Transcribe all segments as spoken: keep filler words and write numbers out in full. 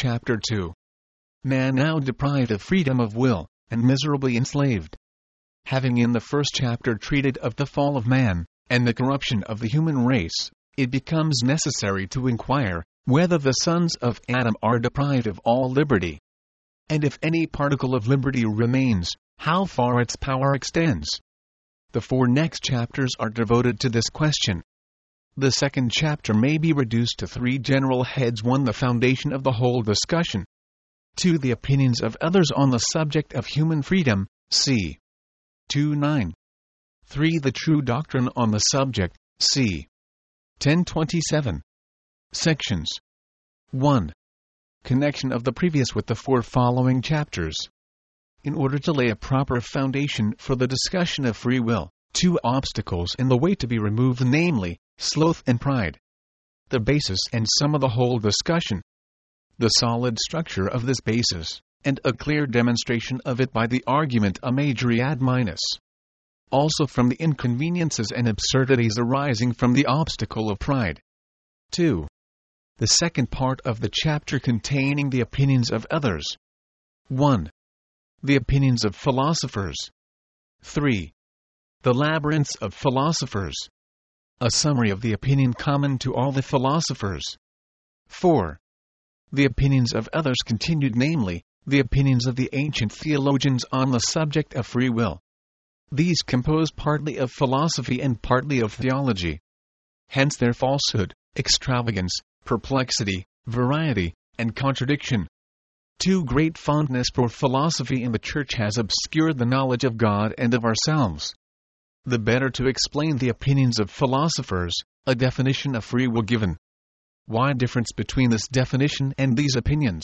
Chapter two. Man now deprived of freedom of will, and miserably enslaved. Having in the first chapter treated of the fall of man, and the corruption of the human race, it becomes necessary to inquire whether the sons of Adam are deprived of all liberty. And if any particle of liberty remains, how far its power extends. The four next chapters are devoted to this question. The second chapter may be reduced to three general heads. one The foundation of the whole discussion. two The opinions of others on the subject of human freedom, c. two nine. three The true doctrine on the subject, c. ten twenty-seven. Sections. one. Connection of the previous with the four following chapters. In order to lay a proper foundation for the discussion of free will, two obstacles in the way to be removed, namely, sloth and pride. The basis and sum of the whole discussion. The solid structure of this basis, and a clear demonstration of it by the argument a majori ad minus. Also from the inconveniences and absurdities arising from the obstacle of pride. two. The second part of the chapter containing the opinions of others. one. The opinions of philosophers. three. The labyrinths of philosophers. A summary of the opinion common to all the philosophers. four. The opinions of others continued, namely, the opinions of the ancient theologians on the subject of free will. These compose partly of philosophy and partly of theology. Hence their falsehood, extravagance, perplexity, variety, and contradiction. Too great fondness for philosophy in the Church has obscured the knowledge of God and of ourselves. The better to explain the opinions of philosophers, a definition of free will given. Why difference between this definition and these opinions?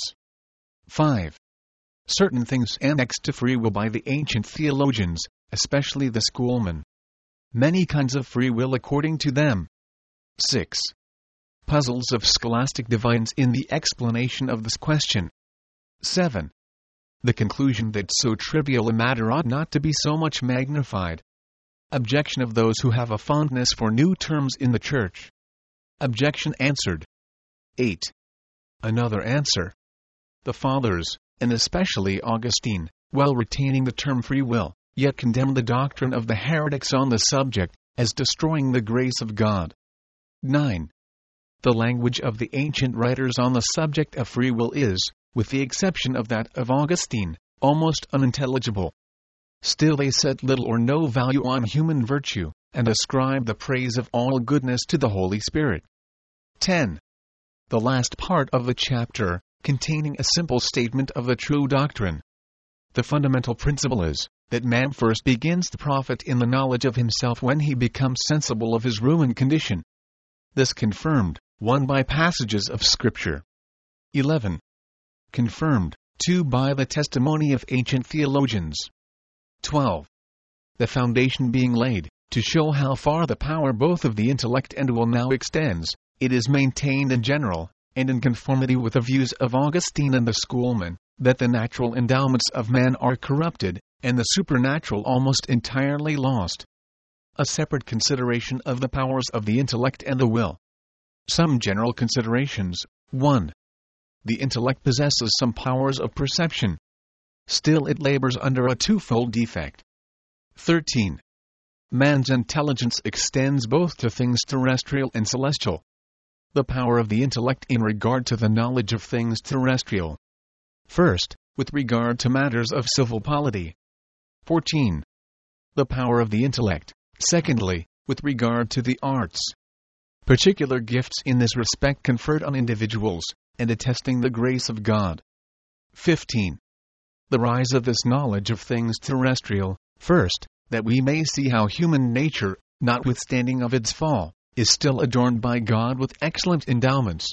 five. Certain things annexed to free will by the ancient theologians, especially the schoolmen. Many kinds of free will according to them. six. Puzzles of scholastic divines in the explanation of this question. seven. The conclusion that so trivial a matter ought not to be so much magnified. Objection of those who have a fondness for new terms in the Church. Objection answered. eight. Another answer. The Fathers, and especially Augustine, while retaining the term free will, yet condemned the doctrine of the heretics on the subject, as destroying the grace of God. nine. The language of the ancient writers on the subject of free will is, with the exception of that of Augustine, almost unintelligible. Still they set little or no value on human virtue, and ascribe the praise of all goodness to the Holy Spirit. ten. The last part of the chapter, containing a simple statement of the true doctrine. The fundamental principle is, that man first begins to profit in the knowledge of himself when he becomes sensible of his ruined condition. This confirmed, one by passages of Scripture. eleven. Confirmed, two by the testimony of ancient theologians. twelve. The foundation being laid, to show how far the power both of the intellect and will now extends, it is maintained in general, and in conformity with the views of Augustine and the schoolmen, that the natural endowments of man are corrupted, and the supernatural almost entirely lost. A separate consideration of the powers of the intellect and the will. Some general considerations. one. The intellect possesses some powers of perception. Still it labors under a twofold defect. thirteen. Man's intelligence extends both to things terrestrial and celestial. The power of the intellect in regard to the knowledge of things terrestrial. First, with regard to matters of civil polity. fourteen. The power of the intellect, secondly, with regard to the arts. Particular gifts in this respect conferred on individuals, and attesting the grace of God. fifteen. The rise of this knowledge of things terrestrial, first, that we may see how human nature, notwithstanding of its fall, is still adorned by God with excellent endowments.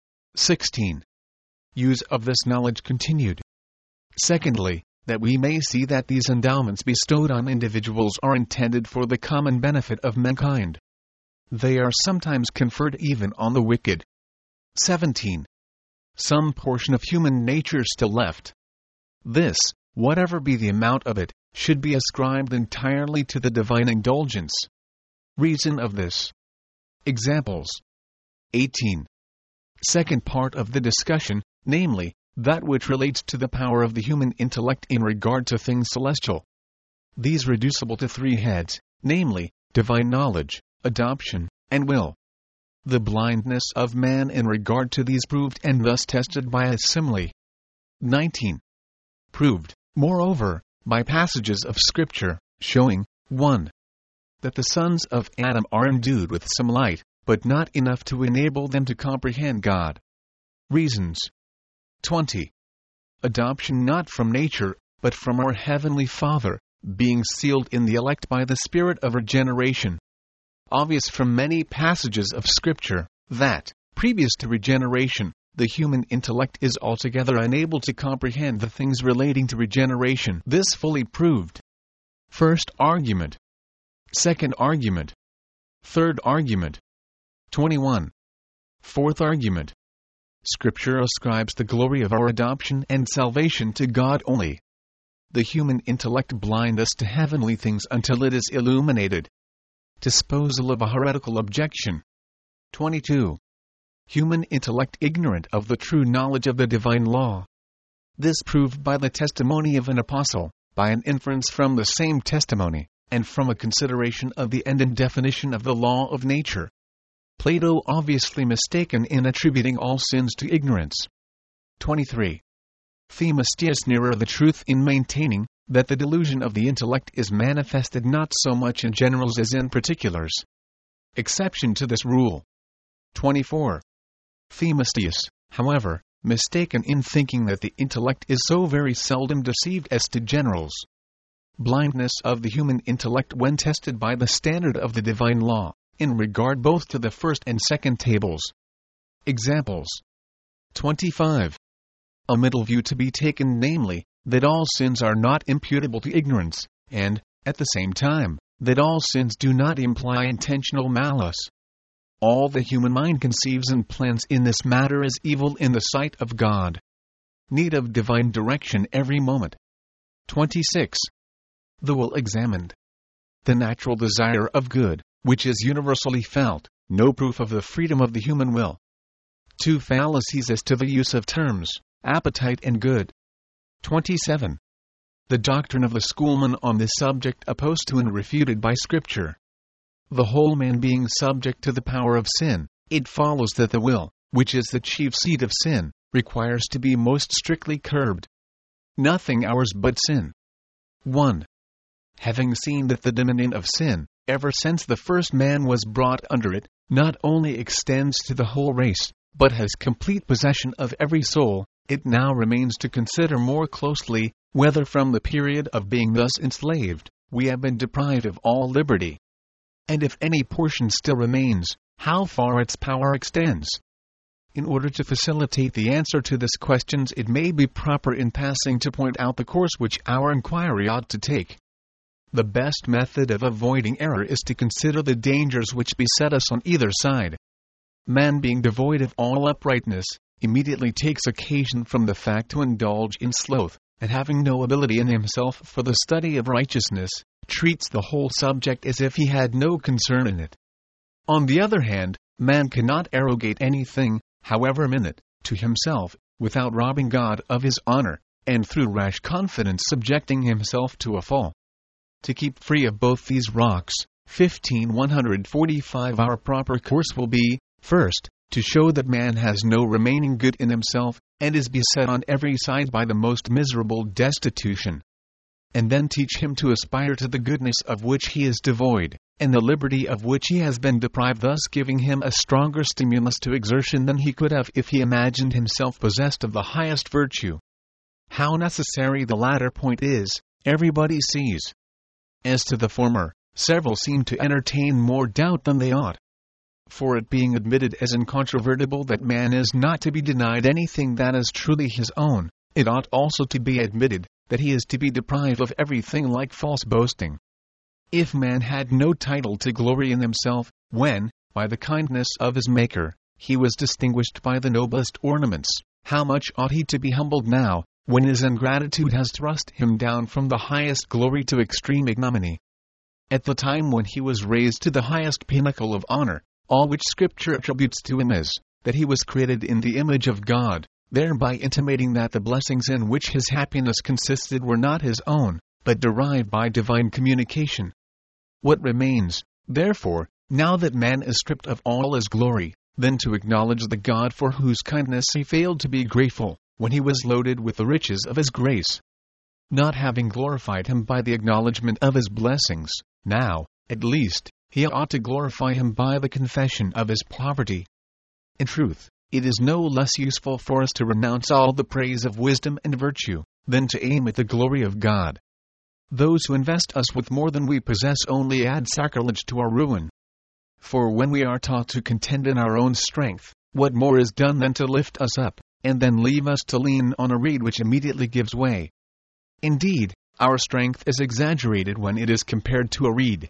sixteen. Use of this knowledge continued. Secondly, that we may see that these endowments bestowed on individuals are intended for the common benefit of mankind. They are sometimes conferred even on the wicked. seventeen. Some portion of human nature still left. This, whatever be the amount of it, should be ascribed entirely to the divine indulgence. Reason of this. Examples. eighteen. Second part of the discussion, namely, that which relates to the power of the human intellect in regard to things celestial. These reducible to three heads, namely, divine knowledge, adoption, and will. The blindness of man in regard to these proved and thus tested by a simile. nineteen. Proved, moreover, by passages of Scripture, showing, one. That the sons of Adam are endued with some light, but not enough to enable them to comprehend God. Reasons. twenty. Adoption not from nature, but from our Heavenly Father, being sealed in the elect by the Spirit of regeneration. Obvious from many passages of Scripture, that, previous to regeneration, the human intellect is altogether unable to comprehend the things relating to regeneration. This fully proved. First argument. Second argument. Third argument. twenty-one. Fourth argument. Scripture ascribes the glory of our adoption and salvation to God only. The human intellect blinds us to heavenly things until it is illuminated. Disposal of a heretical objection. twenty-two. Human intellect ignorant of the true knowledge of the divine law. This proved by the testimony of an apostle, by an inference from the same testimony, and from a consideration of the end and definition of the law of nature. Plato obviously mistaken in attributing all sins to ignorance. twenty-three. Themistius nearer the truth in maintaining that the delusion of the intellect is manifested not so much in generals as in particulars. Exception to this rule. twenty-four. Themistius, however, mistaken in thinking that the intellect is so very seldom deceived as to generals. Blindness of the human intellect when tested by the standard of the divine law, in regard both to the first and second tables. Examples. twenty-five. A middle view to be taken, namely, that all sins are not imputable to ignorance, and, at the same time, that all sins do not imply intentional malice. All the human mind conceives and plans in this matter is evil in the sight of God. Need of divine direction every moment. twenty-six. The will examined. The natural desire of good, which is universally felt, no proof of the freedom of the human will. Two fallacies as to the use of terms, appetite and good. twenty-seven. The doctrine of the schoolmen on this subject opposed to and refuted by Scripture. The whole man being subject to the power of sin, it follows that the will, which is the chief seat of sin, requires to be most strictly curbed. Nothing ours but sin. one. Having seen that the dominion of sin, ever since the first man was brought under it, not only extends to the whole race, but has complete possession of every soul, it now remains to consider more closely, whether from the period of being thus enslaved, we have been deprived of all liberty. And if any portion still remains, how far its power extends. In order to facilitate the answer to this question, it may be proper in passing to point out the course which our inquiry ought to take. The best method of avoiding error is to consider the dangers which beset us on either side. Man, being devoid of all uprightness, immediately takes occasion from the fact to indulge in sloth, and having no ability in himself for the study of righteousness, treats the whole subject as if he had no concern in it. On the other hand, man cannot arrogate anything, however minute, to himself, without robbing God of his honor, and through rash confidence subjecting himself to a fall. To keep free of both these rocks, fifteen one forty-five our proper course will be, first, to show that man has no remaining good in himself, and is beset on every side by the most miserable destitution. And then teach him to aspire to the goodness of which he is devoid, and the liberty of which he has been deprived, thus giving him a stronger stimulus to exertion than he could have if he imagined himself possessed of the highest virtue. How necessary the latter point is, everybody sees. As to the former, several seem to entertain more doubt than they ought. For it being admitted as incontrovertible that man is not to be denied anything that is truly his own, it ought also to be admitted that he is to be deprived of everything like false boasting. If man had no title to glory in himself, when, by the kindness of his Maker, he was distinguished by the noblest ornaments, how much ought he to be humbled now, when his ingratitude has thrust him down from the highest glory to extreme ignominy? At the time when he was raised to the highest pinnacle of honor, all which Scripture attributes to him is, that he was created in the image of God, thereby intimating that the blessings in which his happiness consisted were not his own, but derived by divine communication. What remains, therefore, now that man is stripped of all his glory, than to acknowledge the God for whose kindness he failed to be grateful, when he was loaded with the riches of his grace? Not having glorified him by the acknowledgement of his blessings, now, at least, he ought to glorify him by the confession of his poverty. In truth, it is no less useful for us to renounce all the praise of wisdom and virtue, than to aim at the glory of God. Those who invest us with more than we possess only add sacrilege to our ruin. For when we are taught to contend in our own strength, what more is done than to lift us up, and then leave us to lean on a reed which immediately gives way? Indeed, our strength is exaggerated when it is compared to a reed.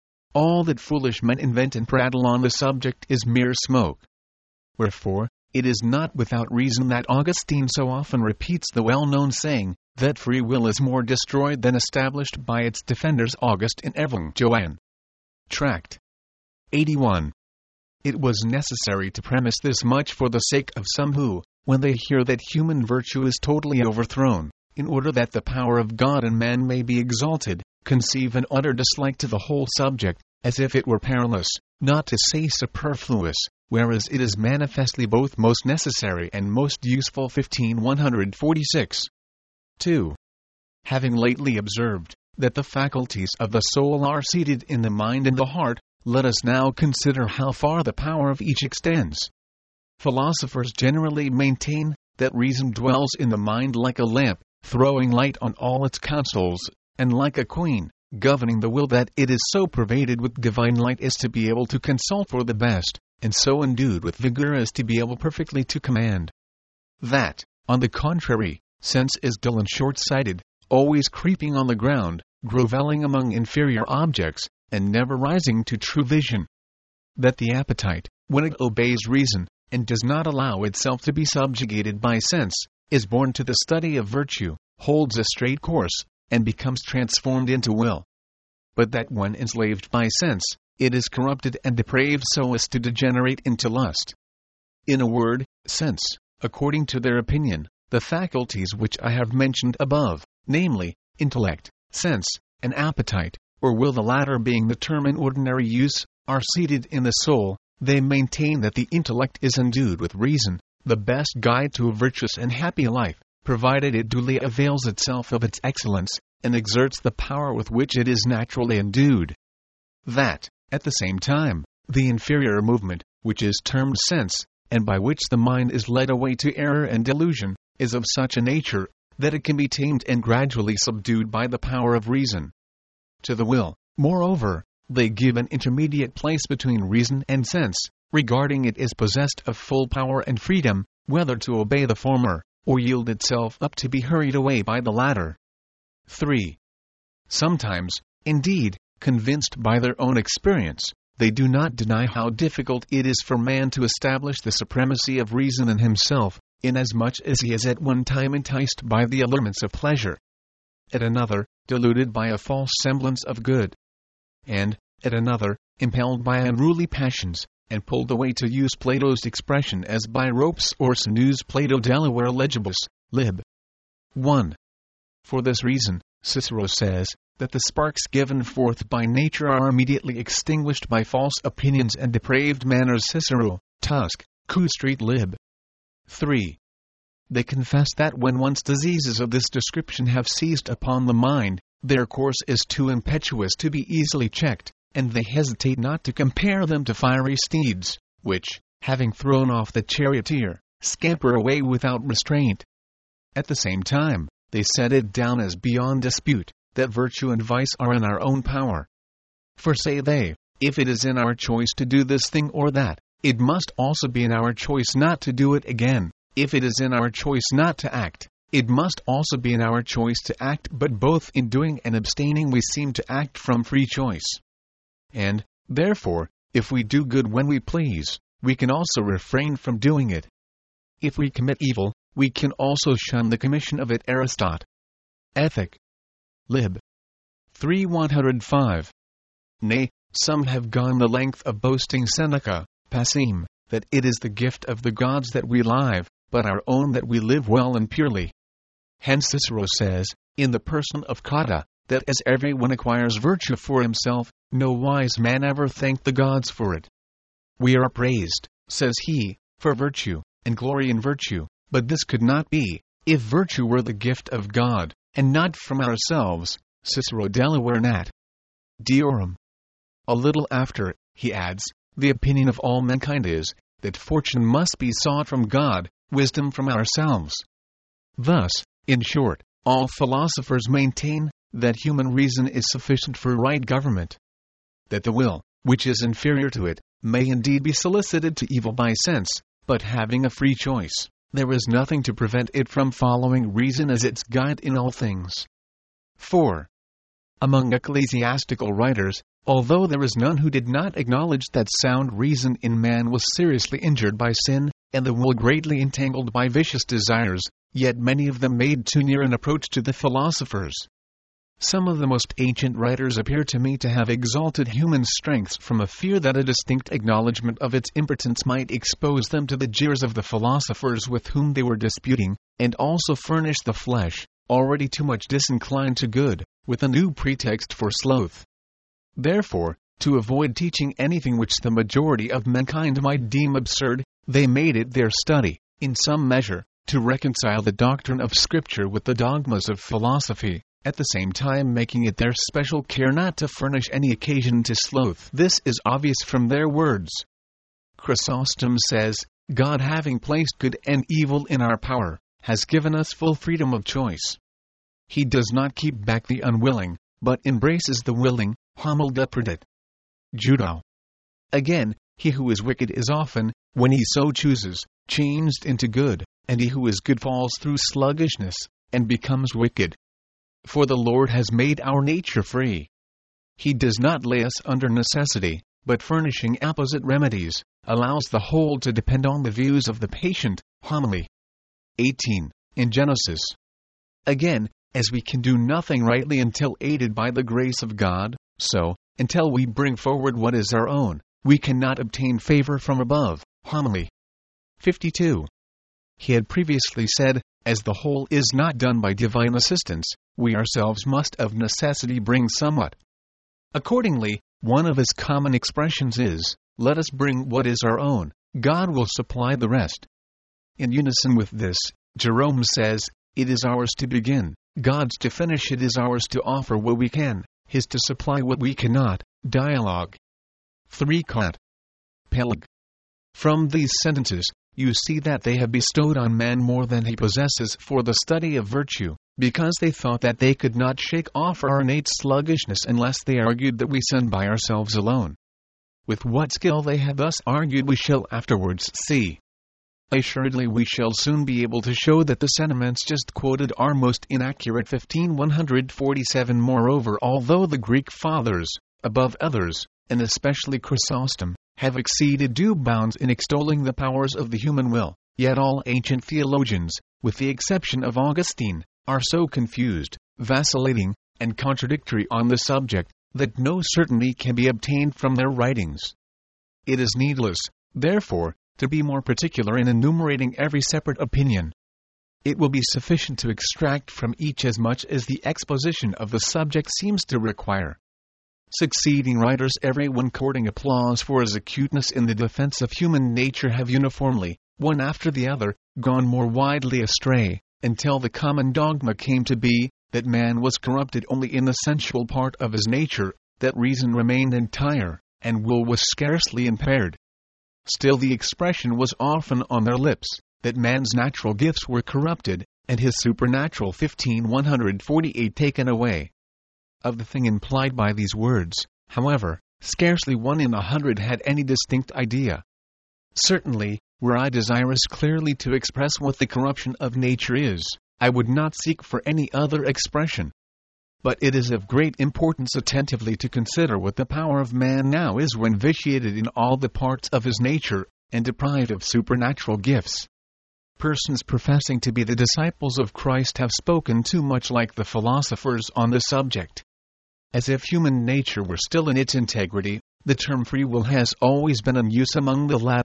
All that foolish men invent and prattle on the subject is mere smoke. Wherefore, it is not without reason that Augustine so often repeats the well-known saying, that free will is more destroyed than established by its defenders. August in Evang. Tract eighty-one. It was necessary to premise this much for the sake of some who, when they hear that human virtue is totally overthrown, in order that the power of God in man may be exalted, conceive an utter dislike to the whole subject, as if it were perilous, not to say superfluous, whereas it is manifestly both most necessary and most useful. fifteen one forty-six. two. Having lately observed that the faculties of the soul are seated in the mind and the heart, let us now consider how far the power of each extends. Philosophers generally maintain that reason dwells in the mind like a lamp, throwing light on all its counsels, and like a queen, governing the will, that it is so pervaded with divine light as to be able to consult for the best, and so endued with vigor as to be able perfectly to command. That, on the contrary, sense is dull and short-sighted, always creeping on the ground, grovelling among inferior objects, and never rising to true vision. That the appetite, when it obeys reason, and does not allow itself to be subjugated by sense, is born to the study of virtue, holds a straight course, and becomes transformed into will. But that when enslaved by sense, it is corrupted and depraved so as to degenerate into lust. In a word, sense, according to their opinion, the faculties which I have mentioned above, namely, intellect, sense, and appetite, or will, the latter being the term in ordinary use, are seated in the soul. They maintain that the intellect is endued with reason, the best guide to a virtuous and happy life, provided it duly avails itself of its excellence, and exerts the power with which it is naturally endued. That, at the same time, the inferior movement, which is termed sense, and by which the mind is led away to error and delusion, is of such a nature, that it can be tamed and gradually subdued by the power of reason. To the will, moreover, they give an intermediate place between reason and sense, regarding it as possessed of full power and freedom, whether to obey the former, or yield itself up to be hurried away by the latter. three. Sometimes, indeed, convinced by their own experience, they do not deny how difficult it is for man to establish the supremacy of reason in himself, inasmuch as he is at one time enticed by the allurements of pleasure, at another, deluded by a false semblance of good, and, at another, impelled by unruly passions, and pulled away, to use Plato's expression, as by ropes or sinews. Plato Delaware Legibus, lib. one. For this reason, Cicero says, that the sparks given forth by nature are immediately extinguished by false opinions and depraved manners. Cicero, Tusk, Q Street, lib. three. They confess that when once diseases of this description have seized upon the mind, their course is too impetuous to be easily checked, and they hesitate not to compare them to fiery steeds, which, having thrown off the charioteer, scamper away without restraint. At the same time, they set it down as beyond dispute, that virtue and vice are in our own power. For, say they, if it is in our choice to do this thing or that, it must also be in our choice not to do it again. If it is in our choice not to act, it must also be in our choice to act. But both in doing and abstaining we seem to act from free choice. And, therefore, if we do good when we please, we can also refrain from doing it. If we commit evil, we can also shun the commission of it. Aristotle. Ethic. Lib. three one oh five. Nay, some have gone the length of boasting Seneca, Passim, that it is the gift of the gods that we live, but our own that we live well and purely. Hence Cicero says, in the person of Cotta, that as everyone acquires virtue for himself, no wise man ever thanked the gods for it. We are praised, says he, for virtue, and glory in virtue, but this could not be, if virtue were the gift of God, and not from ourselves. Cicero Delaware Nat. Deorum. A little after, he adds, the opinion of all mankind is, that fortune must be sought from God, wisdom from ourselves. Thus, in short, all philosophers maintain that human reason is sufficient for right government. That the will, which is inferior to it, may indeed be solicited to evil by sense, but having a free choice, there is nothing to prevent it from following reason as its guide in all things. four. Among ecclesiastical writers, although there is none who did not acknowledge that sound reason in man was seriously injured by sin, and the will greatly entangled by vicious desires, yet many of them made too near an approach to the philosophers. Some of the most ancient writers appear to me to have exalted human strength from a fear that a distinct acknowledgement of its impotence might expose them to the jeers of the philosophers with whom they were disputing, and also furnish the flesh, already too much disinclined to good, with a new pretext for sloth. Therefore, to avoid teaching anything which the majority of mankind might deem absurd, they made it their study, in some measure, to reconcile the doctrine of Scripture with the dogmas of philosophy, at the same time making it their special care not to furnish any occasion to sloth. This is obvious from their words. Chrysostom says, God having placed good and evil in our power, has given us full freedom of choice. He does not keep back the unwilling, but embraces the willing. Homil depredit. Judo. Again, he who is wicked is often, when he so chooses, changed into good, and he who is good falls through sluggishness, and becomes wicked. For the Lord has made our nature free. He does not lay us under necessity, but furnishing apposite remedies, allows the whole to depend on the views of the patient. Homily eighteen, in Genesis. Again, as we can do nothing rightly until aided by the grace of God, so, until we bring forward what is our own, we cannot obtain favor from above. Homily fifty-two. He had previously said, as the whole is not done by divine assistance, we ourselves must of necessity bring somewhat. Accordingly, one of his common expressions is, let us bring what is our own, God will supply the rest. In unison with this, Jerome says, it is ours to begin, God's to finish. It is ours to offer what we can, His to supply what we cannot. Dialogue three. Kant. Peleg. From these sentences, you see that they have bestowed on man more than he possesses for the study of virtue, because they thought that they could not shake off our innate sluggishness unless they argued that we sin by ourselves alone. With what skill they have thus argued we shall afterwards see. Assuredly we shall soon be able to show that the sentiments just quoted are most inaccurate. fifteen one forty-seven. Moreover, although the Greek fathers, above others, and especially Chrysostom, have exceeded due bounds in extolling the powers of the human will, yet all ancient theologians, with the exception of Augustine, are so confused, vacillating, and contradictory on the subject, that no certainty can be obtained from their writings. It is needless, therefore, to be more particular in enumerating every separate opinion. It will be sufficient to extract from each as much as the exposition of the subject seems to require. Succeeding writers, every one courting applause for his acuteness in the defense of human nature, have uniformly, one after the other, gone more widely astray, until the common dogma came to be, that man was corrupted only in the sensual part of his nature, that reason remained entire, and will was scarcely impaired. Still the expression was often on their lips, that man's natural gifts were corrupted, and his supernatural. fifteen one forty-eight taken away. Of the thing implied by these words, however, scarcely one in a hundred had any distinct idea. Certainly, were I desirous clearly to express what the corruption of nature is, I would not seek for any other expression. But it is of great importance attentively to consider what the power of man now is when vitiated in all the parts of his nature, and deprived of supernatural gifts. Persons professing to be the disciples of Christ have spoken too much like the philosophers on the subject. As if human nature were still in its integrity, the term free will has always been in use among the Latins,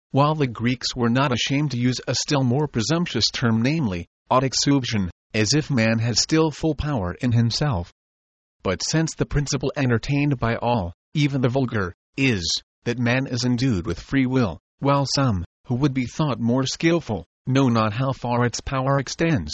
while the Greeks were not ashamed to use a still more presumptuous term, namely, autoexousion, as if man had still full power in himself. But since the principle entertained by all, even the vulgar, is, that man is endued with free will, while some, who would be thought more skillful, know not how far its power extends,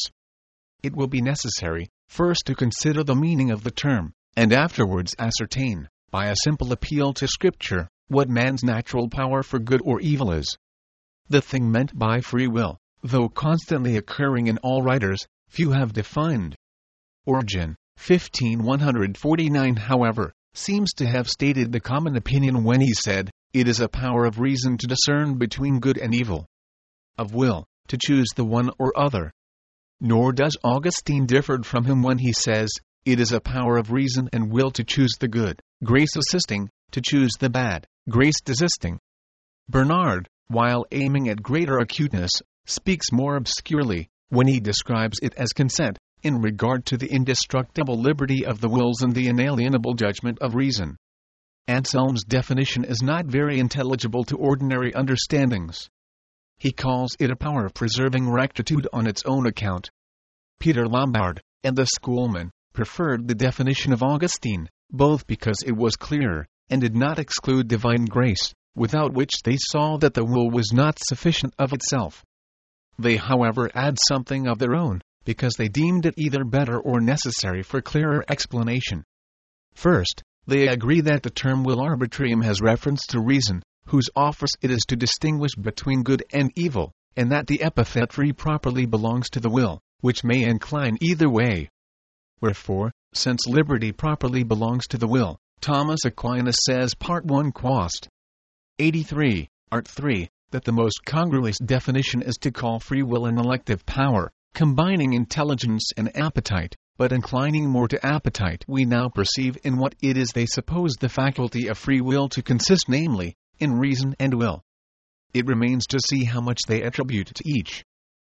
it will be necessary, first to consider the meaning of the term, and afterwards ascertain, by a simple appeal to Scripture, what man's natural power for good or evil is. The thing meant by free will, though constantly occurring in all writers, few have defined. Origen, fifteen one forty-nine, however, seems to have stated the common opinion when he said, "It is a power of reason to discern between good and evil, of will, to choose the one or other." Nor does Augustine differ from him when he says, "It is a power of reason and will to choose the good, grace assisting, to choose the bad, grace desisting." Bernard, while aiming at greater acuteness, speaks more obscurely, when he describes it as consent, in regard to the indestructible liberty of the wills and the inalienable judgment of reason. Anselm's definition is not very intelligible to ordinary understandings. He calls it a power of preserving rectitude on its own account. Peter Lombard, and the schoolmen, preferred the definition of Augustine, both because it was clearer, and did not exclude divine grace, without which they saw that the will was not sufficient of itself. They however add something of their own, because they deemed it either better or necessary for clearer explanation. First, they agree that the term will arbitrium has reference to reason, whose office it is to distinguish between good and evil, and that the epithet free properly belongs to the will, which may incline either way. Wherefore, since liberty properly belongs to the will, Thomas Aquinas says, Part one Quost. eighty-three, Art three, that the most congruous definition is to call free will an elective power, combining intelligence and appetite, but inclining more to appetite. We now perceive in what it is they suppose the faculty of free will to consist, namely, in reason and will. It remains to see how much they attribute to each.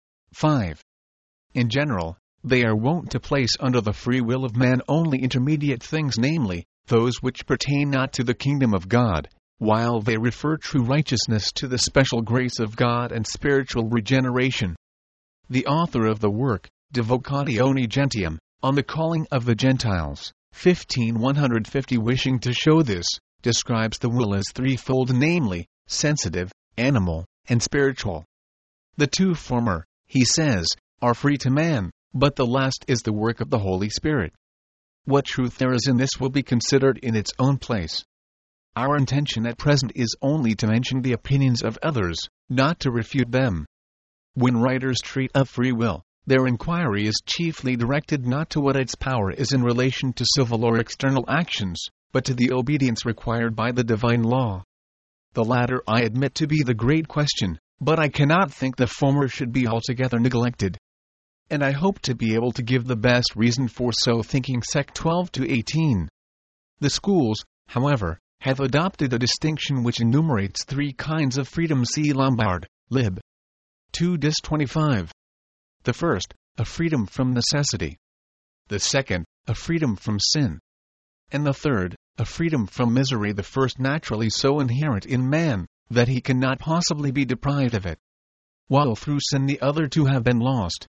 five. In general, they are wont to place under the free will of man only intermediate things, namely, those which pertain not to the kingdom of God, while they refer true righteousness to the special grace of God and spiritual regeneration. The author of the work, De Vocatione Gentium, on the calling of the Gentiles, fifteen one fifty, wishing to show this, describes the will as threefold, namely, sensitive, animal, and spiritual. The two former, he says, are free to man, but the last is the work of the Holy Spirit. What truth there is in this will be considered in its own place. Our intention at present is only to mention the opinions of others, not to refute them. When writers treat of free will, their inquiry is chiefly directed not to what its power is in relation to civil or external actions, but to the obedience required by the divine law. The latter I admit to be the great question, but I cannot think the former should be altogether neglected. And I hope to be able to give the best reason for so thinking. Sec twelve to eighteen. The schools, however, have adopted a distinction which enumerates three kinds of freedom. See Lombard, Lib. two Dis twenty-five. The first, a freedom from necessity. The second, a freedom from sin. And the third, a freedom from misery. The first naturally so inherent in man, that he cannot possibly be deprived of it, while through sin the other two have been lost.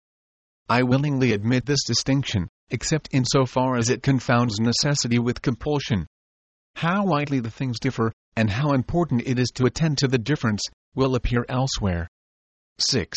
I willingly admit this distinction, except in so far as it confounds necessity with compulsion. How widely the things differ, and how important it is to attend to the difference, will appear elsewhere. six.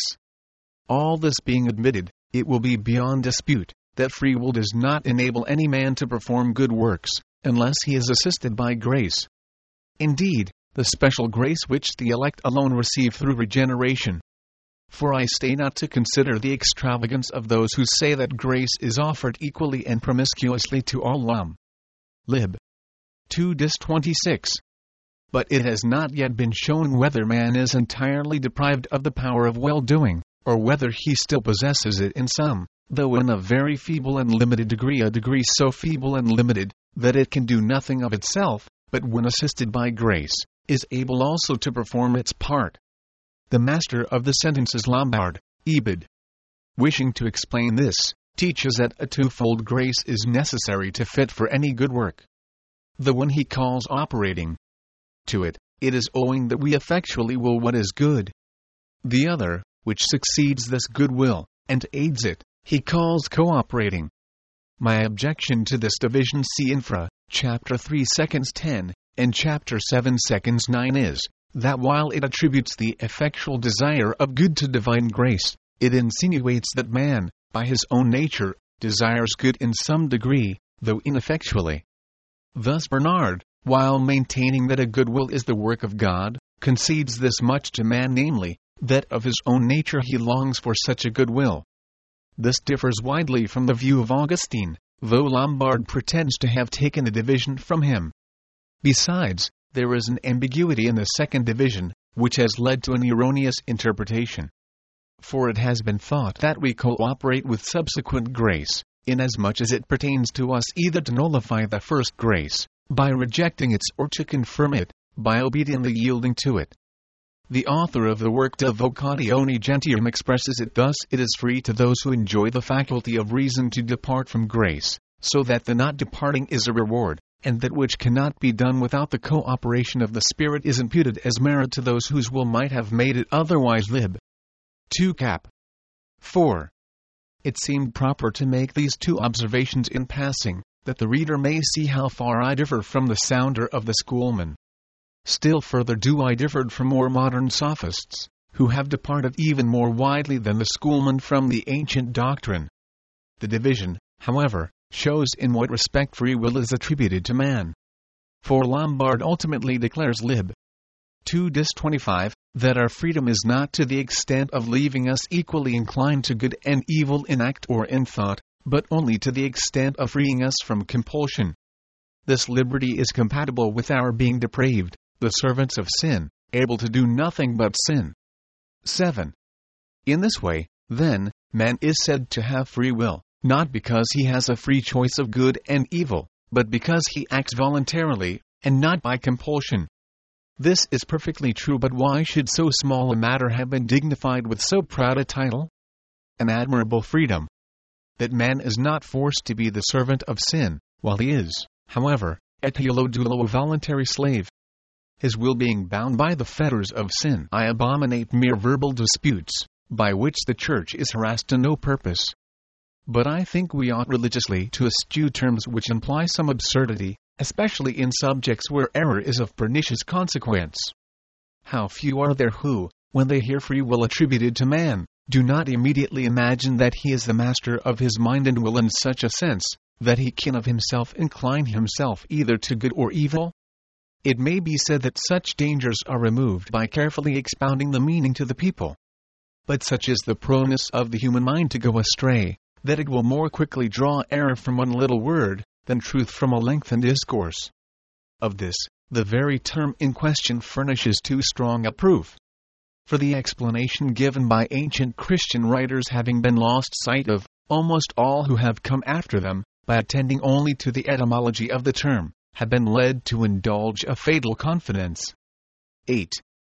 All this being admitted, it will be beyond dispute, that free will does not enable any man to perform good works, unless he is assisted by grace. Indeed, the special grace which the elect alone receive through regeneration. For I stay not to consider the extravagance of those who say that grace is offered equally and promiscuously to all. Lum. Lib. two Dis twenty-six. But it has not yet been shown whether man is entirely deprived of the power of well-doing, or whether he still possesses it in some, though in a very feeble and limited degree, a degree so feeble and limited, that it can do nothing of itself, but when assisted by grace, is able also to perform its part. The master of the sentence is Lombard, Ebed. Wishing to explain this, teaches that a twofold grace is necessary to fit for any good work. The one he calls operating. To it, it is owing that we effectually will what is good. The other, which succeeds this good will, and aids it, he calls cooperating. My objection to this division see infra, chapter three seconds ten, and chapter seven seconds nine is, that while it attributes the effectual desire of good to divine grace, it insinuates that man, by his own nature, desires good in some degree, though ineffectually. Thus Bernard, while maintaining that a good will is the work of God, concedes this much to man, namely, that of his own nature he longs for such a good will. This differs widely from the view of Augustine, though Lombard pretends to have taken the division from him. Besides, there is an ambiguity in the second division, which has led to an erroneous interpretation. For it has been thought that we cooperate with subsequent grace, inasmuch as it pertains to us either to nullify the first grace, by rejecting it, or to confirm it, by obediently yielding to it. The author of the work De Vocatione Gentium expresses it thus: it is free to those who enjoy the faculty of reason to depart from grace, so that the not departing is a reward, and that which cannot be done without the cooperation of the Spirit is imputed as merit to those whose will might have made it otherwise. Lib. two cap. four. It seemed proper to make these two observations in passing, that the reader may see how far I differ from the sounder of the schoolmen. Still further do I differ from more modern sophists, who have departed even more widely than the schoolmen from the ancient doctrine. The division, however, shows in what respect free will is attributed to man. For Lombard ultimately declares lib. two dis twenty-five, that our freedom is not to the extent of leaving us equally inclined to good and evil in act or in thought, but only to the extent of freeing us from compulsion. This liberty is compatible with our being depraved, the servants of sin, able to do nothing but sin. seven. In this way, then, man is said to have free will, not because he has a free choice of good and evil, but because he acts voluntarily, and not by compulsion. This is perfectly true, but why should so small a matter have been dignified with so proud a title? An admirable freedom. That man is not forced to be the servant of sin, while he is, however, etiolo dulo a voluntary slave. His will being bound by the fetters of sin. I abominate mere verbal disputes, by which the Church is harassed to no purpose. But I think we ought religiously to eschew terms which imply some absurdity, especially in subjects where error is of pernicious consequence. How few are there who, when they hear free will attributed to man, do not immediately imagine that he is the master of his mind and will in such a sense, that he can of himself incline himself either to good or evil? It may be said that such dangers are removed by carefully expounding the meaning to the people. But such is the proneness of the human mind to go astray, that it will more quickly draw error from one little word, than truth from a lengthened discourse. Of this, the very term in question furnishes too strong a proof. For the explanation given by ancient Christian writers having been lost sight of, almost all who have come after them, by attending only to the etymology of the term, have been led to indulge a fatal confidence. eight.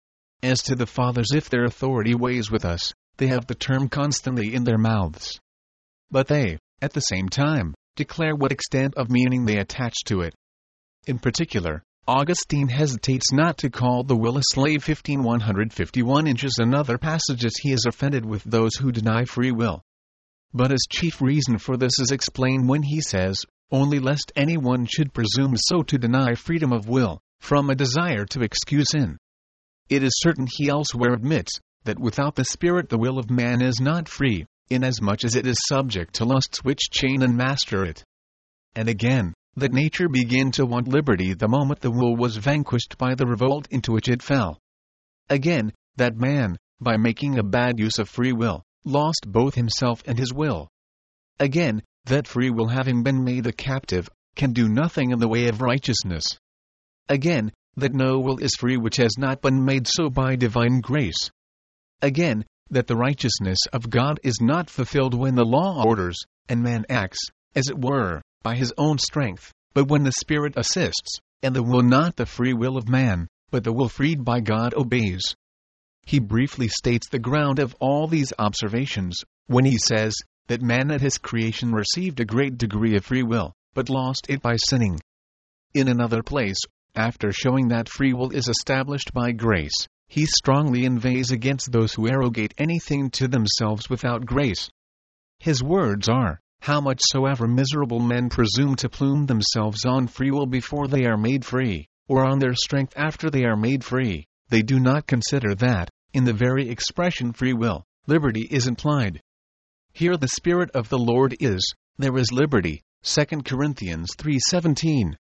As to the fathers, if their authority weighs with us, they have the term constantly in their mouths. But they, at the same time, declare what extent of meaning they attach to it. In particular, Augustine hesitates not to call the will a slave fifteen one fifty-one inches. In other passages he is offended with those who deny free will. But his chief reason for this is explained when he says, only lest anyone should presume so to deny freedom of will, from a desire to excuse sin. It is certain he elsewhere admits, that without the Spirit the will of man is not free, inasmuch as it is subject to lusts which chain and master it. And again, that nature began to want liberty the moment the will was vanquished by the revolt into which it fell. Again, that man, by making a bad use of free will, lost both himself and his will. Again, that free will having been made a captive, can do nothing in the way of righteousness. Again, that no will is free which has not been made so by divine grace. Again, that the righteousness of God is not fulfilled when the law orders, and man acts, as it were, by his own strength, but when the Spirit assists, and the will not the free will of man, but the will freed by God obeys. He briefly states the ground of all these observations, when he says, that man at his creation received a great degree of free will, but lost it by sinning. In another place, After showing that free will is established by grace, he strongly inveighs against those who arrogate anything to themselves without grace. His words are, "How much soever miserable men presume to plume themselves on free will before they are made free, or on their strength after they are made free, they do not consider that, in the very expression free will, liberty is implied. Here the Spirit of the Lord is, there is liberty." Second Corinthians three seventeen.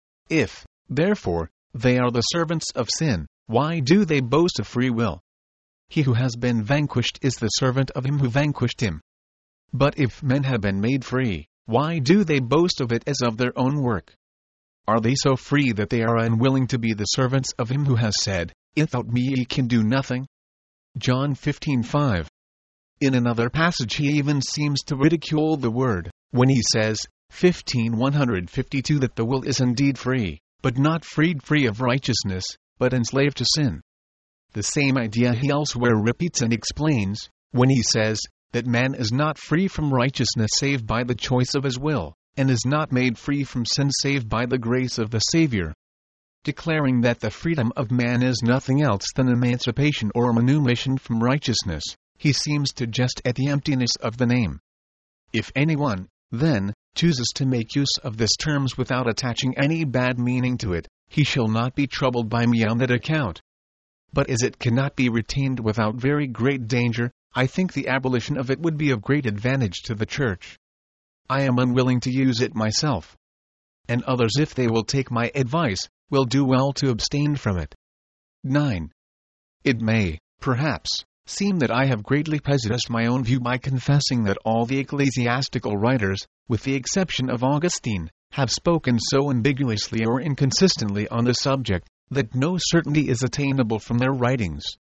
If, therefore, they are the servants of sin, why do they boast of free will? He who has been vanquished is the servant of him who vanquished him. But if men have been made free, why do they boast of it as of their own work? Are they so free that they are unwilling to be the servants of him who has said, "Without me ye can do nothing"? John fifteen five. In another passage he even seems to ridicule the word, when he says, fifteen one fifty-two, that the will is indeed free, but not freed free of righteousness, but enslaved to sin. The same idea he elsewhere repeats and explains, when he says, that man is not free from righteousness save by the choice of his will, and is not made free from sin save by the grace of the Savior. Declaring that the freedom of man is nothing else than emancipation or manumission from righteousness, he seems to jest at the emptiness of the name. If anyone, then, chooses to make use of this terms without attaching any bad meaning to it, he shall not be troubled by me on that account. But as it cannot be retained without very great danger, I think the abolition of it would be of great advantage to the Church. I am unwilling to use it myself. And others, if they will take my advice, will do well to abstain from it. nine. It may, perhaps, seem that I have greatly prejudiced my own view by confessing that all the ecclesiastical writers, with the exception of Augustine, have spoken so ambiguously or inconsistently on the subject, that no certainty is attainable from their writings.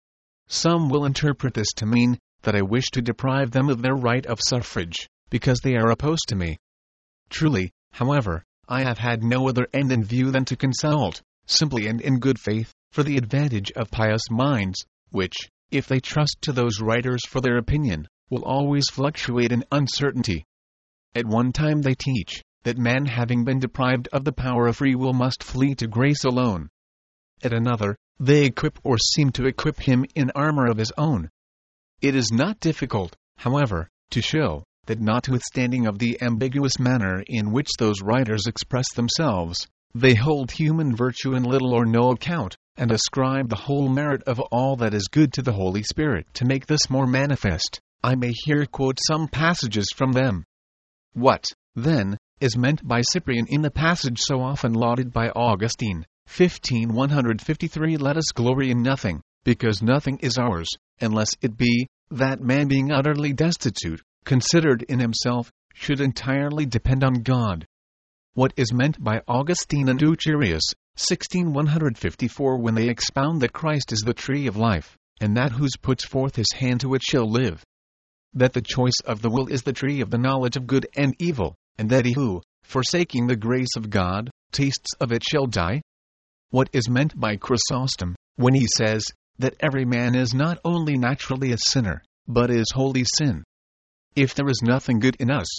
Some will interpret this to mean that I wish to deprive them of their right of suffrage, because they are opposed to me. Truly, however, I have had no other end in view than to consult, simply and in good faith, for the advantage of pious minds, which, if they trust to those writers for their opinion, will always fluctuate in uncertainty. At one time they teach, that man having been deprived of the power of free will must flee to grace alone. At another, they equip or seem to equip him in armor of his own. It is not difficult, however, to show, that notwithstanding of the ambiguous manner in which those writers express themselves, they hold human virtue in little or no account, and ascribe the whole merit of all that is good to the Holy Spirit. To make this more manifest, I may here quote some passages from them. What, then, is meant by Cyprian in the passage so often lauded by Augustine, fifteen one fifty-three? Let us glory in nothing, because nothing is ours, unless it be, that man being utterly destitute, considered in himself, should entirely depend on God. What is meant by Augustine and Eucherius, sixteen one fifty-four, when they expound that Christ is the tree of life, and that who puts forth his hand to it shall live? That the choice of the will is the tree of the knowledge of good and evil, and that he who, forsaking the grace of God, tastes of it shall die? What is meant by Chrysostom, when he says, that every man is not only naturally a sinner, but is wholly sin? If there is nothing good in us,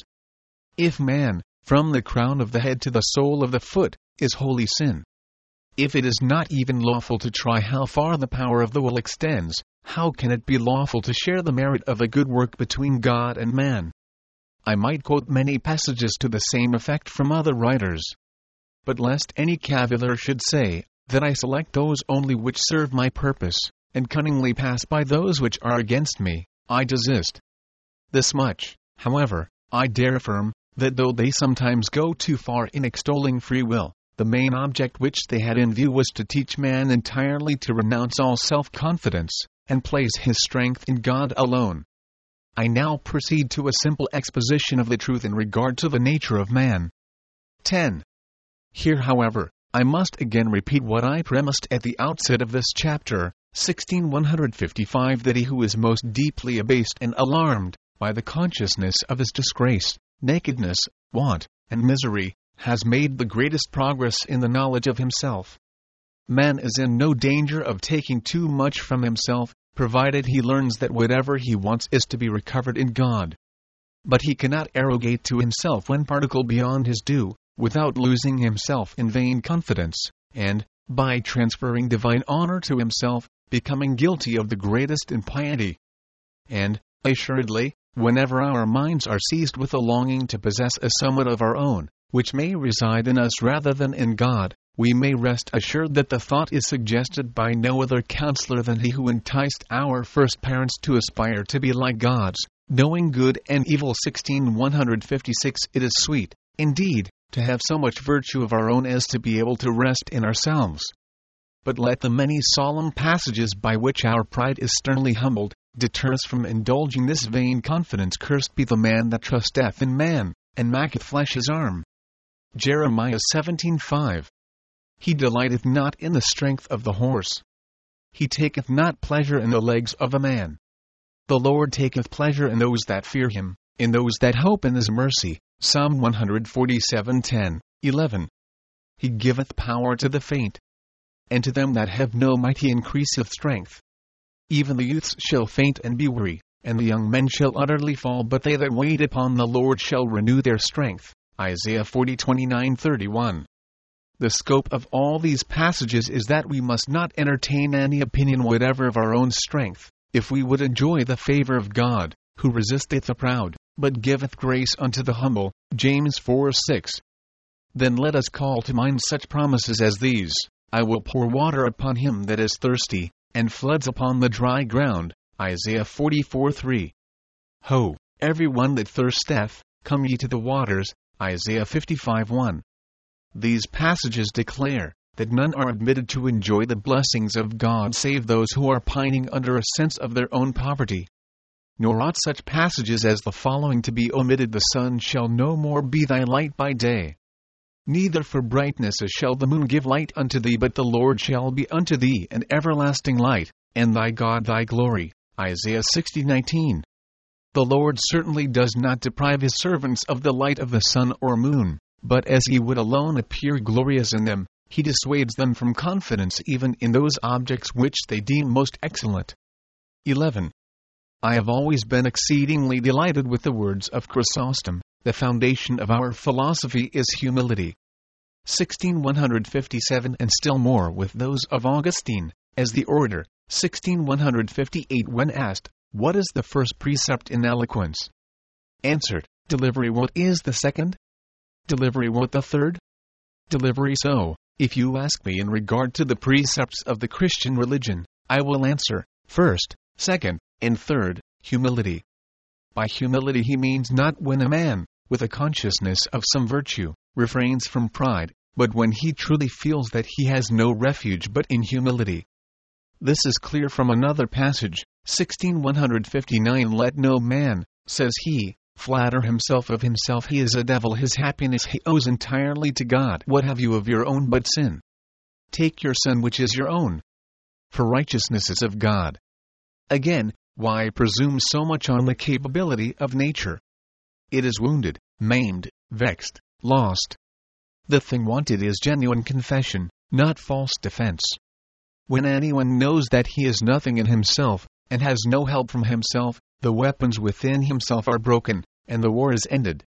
if man, from the crown of the head to the sole of the foot, is wholly sin, if it is not even lawful to try how far the power of the will extends, how can it be lawful to share the merit of a good work between God and man? I might quote many passages to the same effect from other writers. But lest any caviller should say, that I select those only which serve my purpose, and cunningly pass by those which are against me, I desist. This much, however, I dare affirm, that though they sometimes go too far in extolling free will, the main object which they had in view was to teach man entirely to renounce all self-confidence, and place his strength in God alone. I now proceed to a simple exposition of the truth in regard to the nature of man. ten. Here, however, I must again repeat what I premised at the outset of this chapter, sixteen one fifty-five, that he who is most deeply abased and alarmed by the consciousness of his disgrace, nakedness, want, and misery, has made the greatest progress in the knowledge of himself. Man is in no danger of taking too much from himself, provided he learns that whatever he wants is to be recovered in God. But he cannot arrogate to himself one particle beyond his due, without losing himself in vain confidence, and, by transferring divine honor to himself, becoming guilty of the greatest impiety. And, assuredly, whenever our minds are seized with a longing to possess a somewhat of our own, which may reside in us rather than in God, we may rest assured that the thought is suggested by no other counselor than he who enticed our first parents to aspire to be like gods, knowing good and evil. sixteen one fifty-six It is sweet, indeed, to have so much virtue of our own as to be able to rest in ourselves. But let the many solemn passages by which our pride is sternly humbled, deter us from indulging this vain confidence. Cursed be the man that trusteth in man, and maketh flesh his arm. Jeremiah seventeen five He delighteth not in the strength of the horse. He taketh not pleasure in the legs of a man. The Lord taketh pleasure in those that fear him, in those that hope in his mercy. Psalm one forty-seven ten, eleven He giveth power to the faint, and to them that have no might he increaseth strength. Even the youths shall faint and be weary, and the young men shall utterly fall, but they that wait upon the Lord shall renew their strength. Isaiah forty twenty-nine thirty-one The scope of all these passages is that we must not entertain any opinion whatever of our own strength, if we would enjoy the favor of God, who resisteth the proud, but giveth grace unto the humble. James four six Then let us call to mind such promises as these: I will pour water upon him that is thirsty, and floods upon the dry ground. Isaiah forty-four three Ho, every one that thirsteth, come ye to the waters. Isaiah fifty-five one These passages declare that none are admitted to enjoy the blessings of God save those who are pining under a sense of their own poverty. Nor ought such passages as the following to be omitted: The sun shall no more be thy light by day, neither for brightness shall the moon give light unto thee, but the Lord shall be unto thee an everlasting light, and thy God thy glory. Isaiah sixty nineteen The Lord certainly does not deprive his servants of the light of the sun or moon, but as he would alone appear glorious in them, he dissuades them from confidence even in those objects which they deem most excellent. eleven I have always been exceedingly delighted with the words of Chrysostom: the foundation of our philosophy is humility. sixteen one fifty-seven And still more with those of Augustine, as the orator. sixteen one fifty-eight When asked, what is the first precept in eloquence? Answered, delivery. What is the second? Delivery. What the third? Delivery. So, if you ask me in regard to the precepts of the Christian religion, I will answer, first, second, and third, humility. By humility he means not when a man, with a consciousness of some virtue, refrains from pride, but when he truly feels that he has no refuge but in humility. This is clear from another passage, sixteen one fifty-nine Let no man, says he, flatter himself of himself. He is a devil. His happiness he owes entirely to God. What have you of your own but sin? Take your sin which is your own, for righteousness is of God. Again, why presume so much on the capability of nature? It is wounded, maimed, vexed, lost. The thing wanted is genuine confession, not false defense. When anyone knows that he is nothing in himself, and has no help from himself, the weapons within himself are broken, and the war is ended.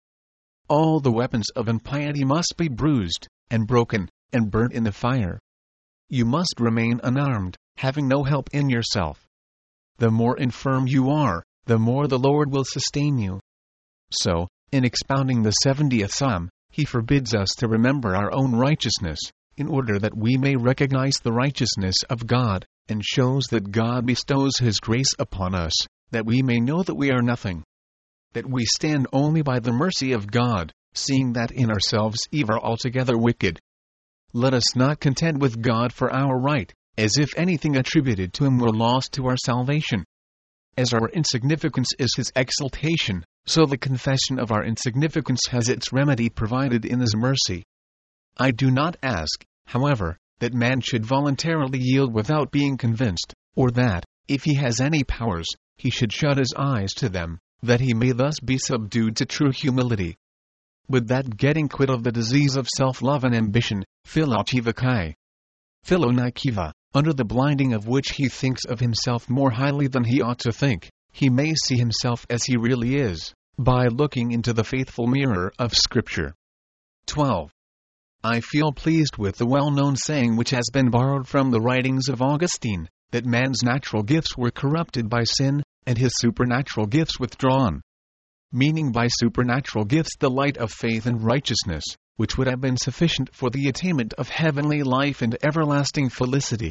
All the weapons of impiety must be bruised, and broken, and burnt in the fire. You must remain unarmed, having no help in yourself. The more infirm you are, the more the Lord will sustain you. So, in expounding the seventieth Psalm, he forbids us to remember our own righteousness, in order that we may recognize the righteousness of God, and shows that God bestows his grace upon us, that we may know that we are nothing, that we stand only by the mercy of God, seeing that in ourselves we are altogether wicked. Let us not contend with God for our right, as if anything attributed to him were lost to our salvation. As our insignificance is his exaltation, so the confession of our insignificance has its remedy provided in his mercy. I do not ask, however, that man should voluntarily yield without being convinced, or that, if he has any powers, he should shut his eyes to them, that he may thus be subdued to true humility. But that getting quit of the disease of self-love and ambition, philochivakai, philonikiva, under the blinding of which he thinks of himself more highly than he ought to think, he may see himself as he really is, by looking into the faithful mirror of Scripture. twelve I feel pleased with the well-known saying which has been borrowed from the writings of Augustine, that man's natural gifts were corrupted by sin, and his supernatural gifts withdrawn. Meaning by supernatural gifts the light of faith and righteousness, which would have been sufficient for the attainment of heavenly life and everlasting felicity.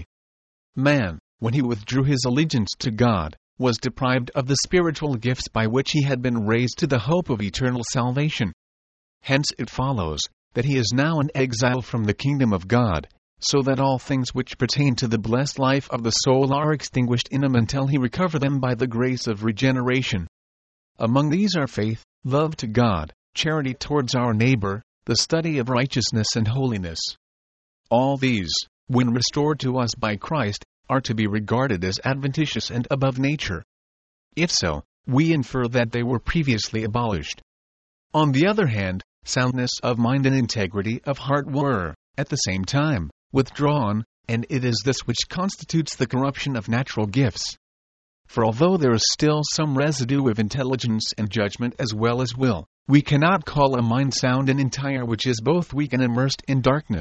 Man, when he withdrew his allegiance to God, was deprived of the spiritual gifts by which he had been raised to the hope of eternal salvation. Hence it follows that he is now an exile from the kingdom of God, so that all things which pertain to the blessed life of the soul are extinguished in him until he recover them by the grace of regeneration. Among these are faith, love to God, charity towards our neighbor, the study of righteousness and holiness. All these, when restored to us by Christ, are to be regarded as adventitious and above nature. If so, we infer that they were previously abolished. On the other hand, soundness of mind and integrity of heart were, at the same time, withdrawn, and it is this which constitutes the corruption of natural gifts. For although there is still some residue of intelligence and judgment as well as will, we cannot call a mind sound and entire which is both weak and immersed in darkness.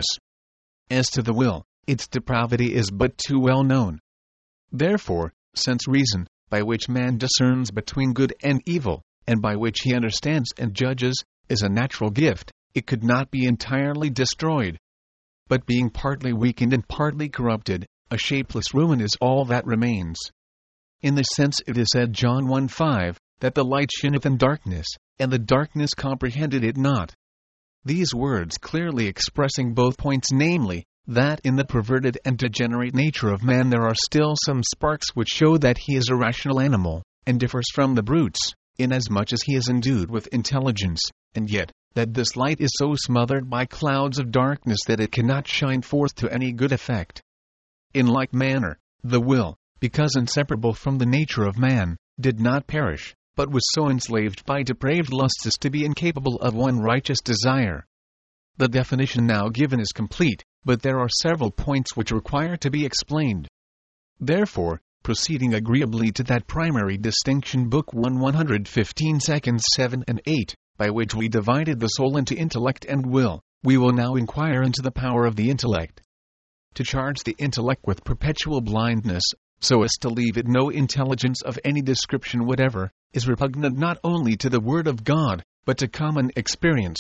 As to the will, its depravity is but too well known. Therefore, since reason, by which man discerns between good and evil, and by which he understands and judges, is a natural gift, it could not be entirely destroyed. But being partly weakened and partly corrupted, a shapeless ruin is all that remains. In this sense it is said John one five, that the light shineth in darkness, and the darkness comprehended it not. These words clearly expressing both points, namely, that in the perverted and degenerate nature of man there are still some sparks which show that he is a rational animal, and differs from the brutes, inasmuch as he is endued with intelligence, and yet, that this light is so smothered by clouds of darkness that it cannot shine forth to any good effect. In like manner, the will, because inseparable from the nature of man, did not perish, but was so enslaved by depraved lusts as to be incapable of one righteous desire. The definition now given is complete, but there are several points which require to be explained. Therefore, proceeding agreeably to that primary distinction, Book one one fifteen seconds seven and eight, by which we divided the soul into intellect and will, we will now inquire into the power of the intellect. To charge the intellect with perpetual blindness, so as to leave it no intelligence of any description whatever, is repugnant not only to the Word of God, but to common experience.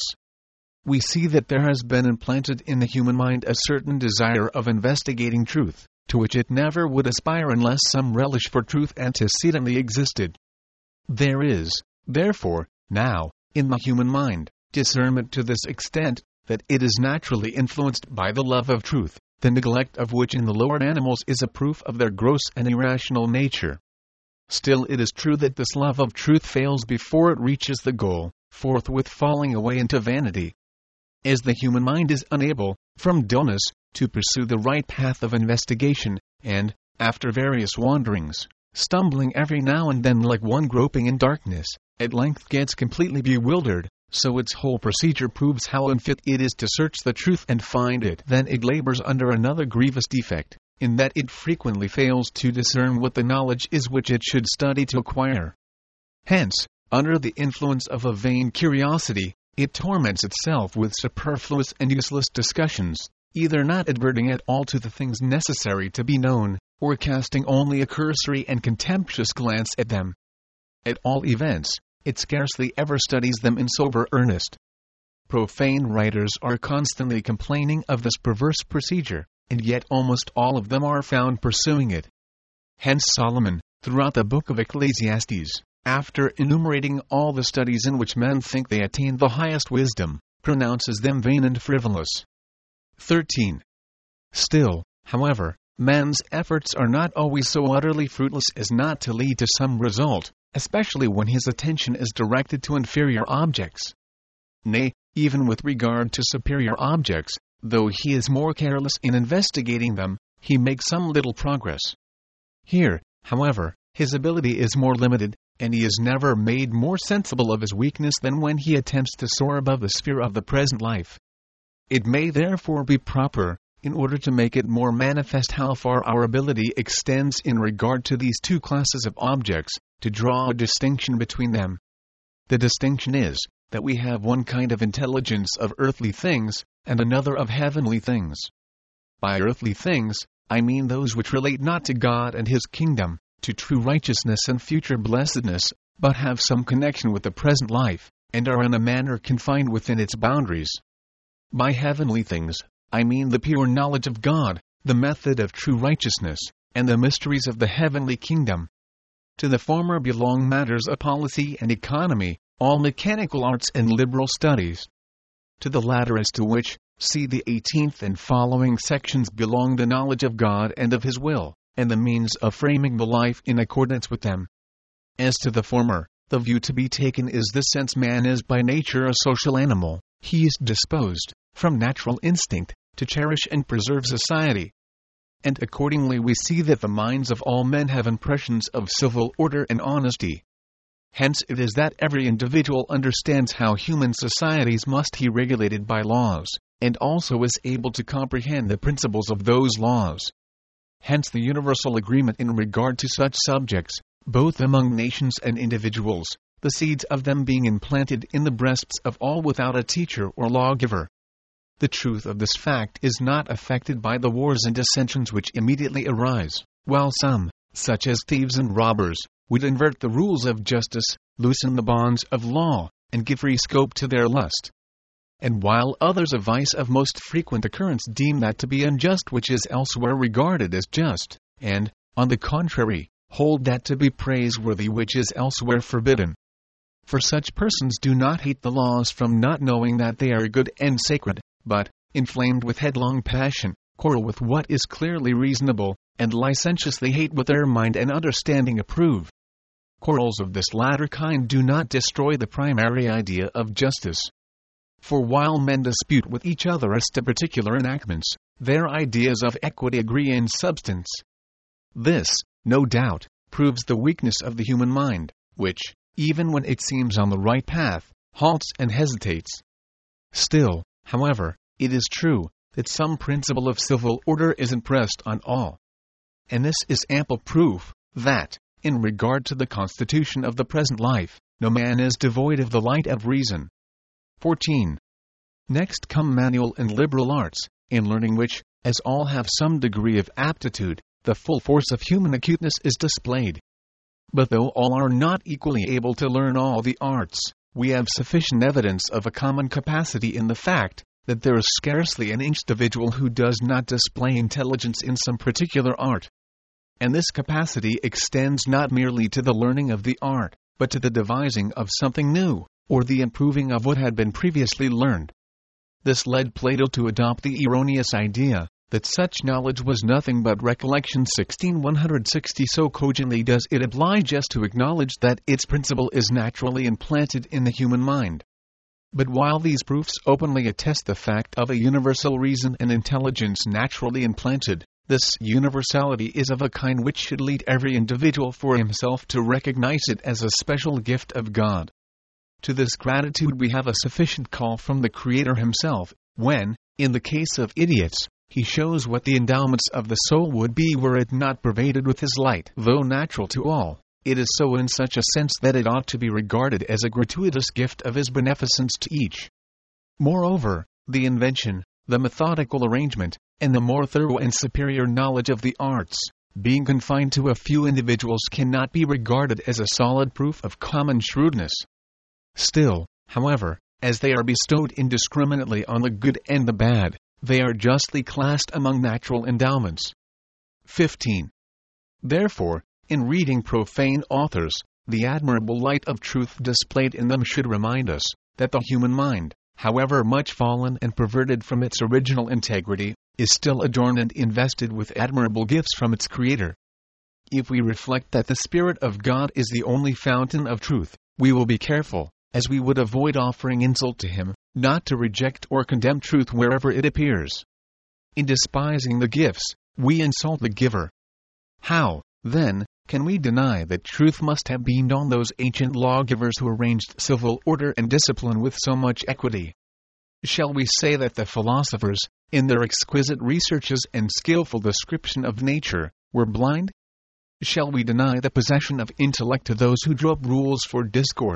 We see that there has been implanted in the human mind a certain desire of investigating truth, to which it never would aspire unless some relish for truth antecedently existed. There is, therefore, now, in the human mind, discernment to this extent, that it is naturally influenced by the love of truth, the neglect of which in the lower animals is a proof of their gross and irrational nature. Still it is true that this love of truth fails before it reaches the goal, forthwith falling away into vanity. As the human mind is unable, from dullness, to pursue the right path of investigation, and, after various wanderings, stumbling every now and then like one groping in darkness, at length gets completely bewildered, so its whole procedure proves how unfit it is to search the truth and find it. Then it labors under another grievous defect, in that it frequently fails to discern what the knowledge is which it should study to acquire. Hence, under the influence of a vain curiosity, it torments itself with superfluous and useless discussions, either not adverting at all to the things necessary to be known, or casting only a cursory and contemptuous glance at them. At all events, it scarcely ever studies them in sober earnest. Profane writers are constantly complaining of this perverse procedure, and yet almost all of them are found pursuing it. Hence Solomon, throughout the book of Ecclesiastes, after enumerating all the studies in which men think they attain the highest wisdom, pronounces them vain and frivolous. thirteen. Still, however, man's efforts are not always so utterly fruitless as not to lead to some result, especially when his attention is directed to inferior objects. Nay, even with regard to superior objects, though he is more careless in investigating them, he makes some little progress. Here, however, his ability is more limited, and he is never made more sensible of his weakness than when he attempts to soar above the sphere of the present life. It may therefore be proper, in order to make it more manifest how far our ability extends in regard to these two classes of objects, to draw a distinction between them. The distinction is, that we have one kind of intelligence of earthly things, and another of heavenly things. By earthly things, I mean those which relate not to God and His kingdom, to true righteousness and future blessedness, but have some connection with the present life, and are in a manner confined within its boundaries. By heavenly things, I mean the pure knowledge of God, the method of true righteousness, and the mysteries of the heavenly kingdom. To the former belong matters of policy and economy, all mechanical arts and liberal studies. To the latter, as to which, see the eighteenth and following sections, belong the knowledge of God and of His will, and the means of framing the life in accordance with them. As to the former, the view to be taken is this: since man is by nature a social animal, he is disposed, from natural instinct, to cherish and preserve society. And accordingly we see that the minds of all men have impressions of civil order and honesty. Hence it is that every individual understands how human societies must be regulated by laws, and also is able to comprehend the principles of those laws. Hence the universal agreement in regard to such subjects, both among nations and individuals, the seeds of them being implanted in the breasts of all without a teacher or lawgiver. The truth of this fact is not affected by the wars and dissensions which immediately arise, while some, such as thieves and robbers, would invert the rules of justice, loosen the bonds of law, and give free scope to their lust. And while others of vice of most frequent occurrence deem that to be unjust which is elsewhere regarded as just, and, on the contrary, hold that to be praiseworthy which is elsewhere forbidden. For such persons do not hate the laws from not knowing that they are good and sacred, but, inflamed with headlong passion, quarrel with what is clearly reasonable, and licentiously hate what their mind and understanding approve. Quarrels of this latter kind do not destroy the primary idea of justice. For while men dispute with each other as to particular enactments, their ideas of equity agree in substance. This, no doubt, proves the weakness of the human mind, which, even when it seems on the right path, halts and hesitates. Still, however, it is true that some principle of civil order is impressed on all. And this is ample proof that, in regard to the constitution of the present life, no man is devoid of the light of reason. fourteen. Next come manual and liberal arts, in learning which, as all have some degree of aptitude, the full force of human acuteness is displayed. But though all are not equally able to learn all the arts, we have sufficient evidence of a common capacity in the fact that there is scarcely an individual who does not display intelligence in some particular art. And this capacity extends not merely to the learning of the art, but to the devising of something new, or the improving of what had been previously learned. This led Plato to adopt the erroneous idea that such knowledge was nothing but recollection. sixteen one sixty. So cogently does it oblige us to acknowledge that its principle is naturally implanted in the human mind. But while these proofs openly attest the fact of a universal reason and intelligence naturally implanted, this universality is of a kind which should lead every individual for himself to recognize it as a special gift of God. To this gratitude we have a sufficient call from the Creator Himself, when, in the case of idiots, He shows what the endowments of the soul would be were it not pervaded with His light. Though natural to all, it is so in such a sense that it ought to be regarded as a gratuitous gift of His beneficence to each. Moreover, the invention, the methodical arrangement, and the more thorough and superior knowledge of the arts, being confined to a few individuals, cannot be regarded as a solid proof of common shrewdness. Still, however, as they are bestowed indiscriminately on the good and the bad, they are justly classed among natural endowments. fifteen. Therefore, in reading profane authors, the admirable light of truth displayed in them should remind us that the human mind, however much fallen and perverted from its original integrity, is still adorned and invested with admirable gifts from its Creator. If we reflect that the Spirit of God is the only fountain of truth, we will be careful, as we would avoid offering insult to Him, not to reject or condemn truth wherever it appears. In despising the gifts, we insult the giver. How, then, can we deny that truth must have beamed on those ancient lawgivers who arranged civil order and discipline with so much equity? Shall we say that the philosophers, in their exquisite researches and skillful description of nature, were blind? Shall we deny the possession of intellect to those who drew up rules for discourse,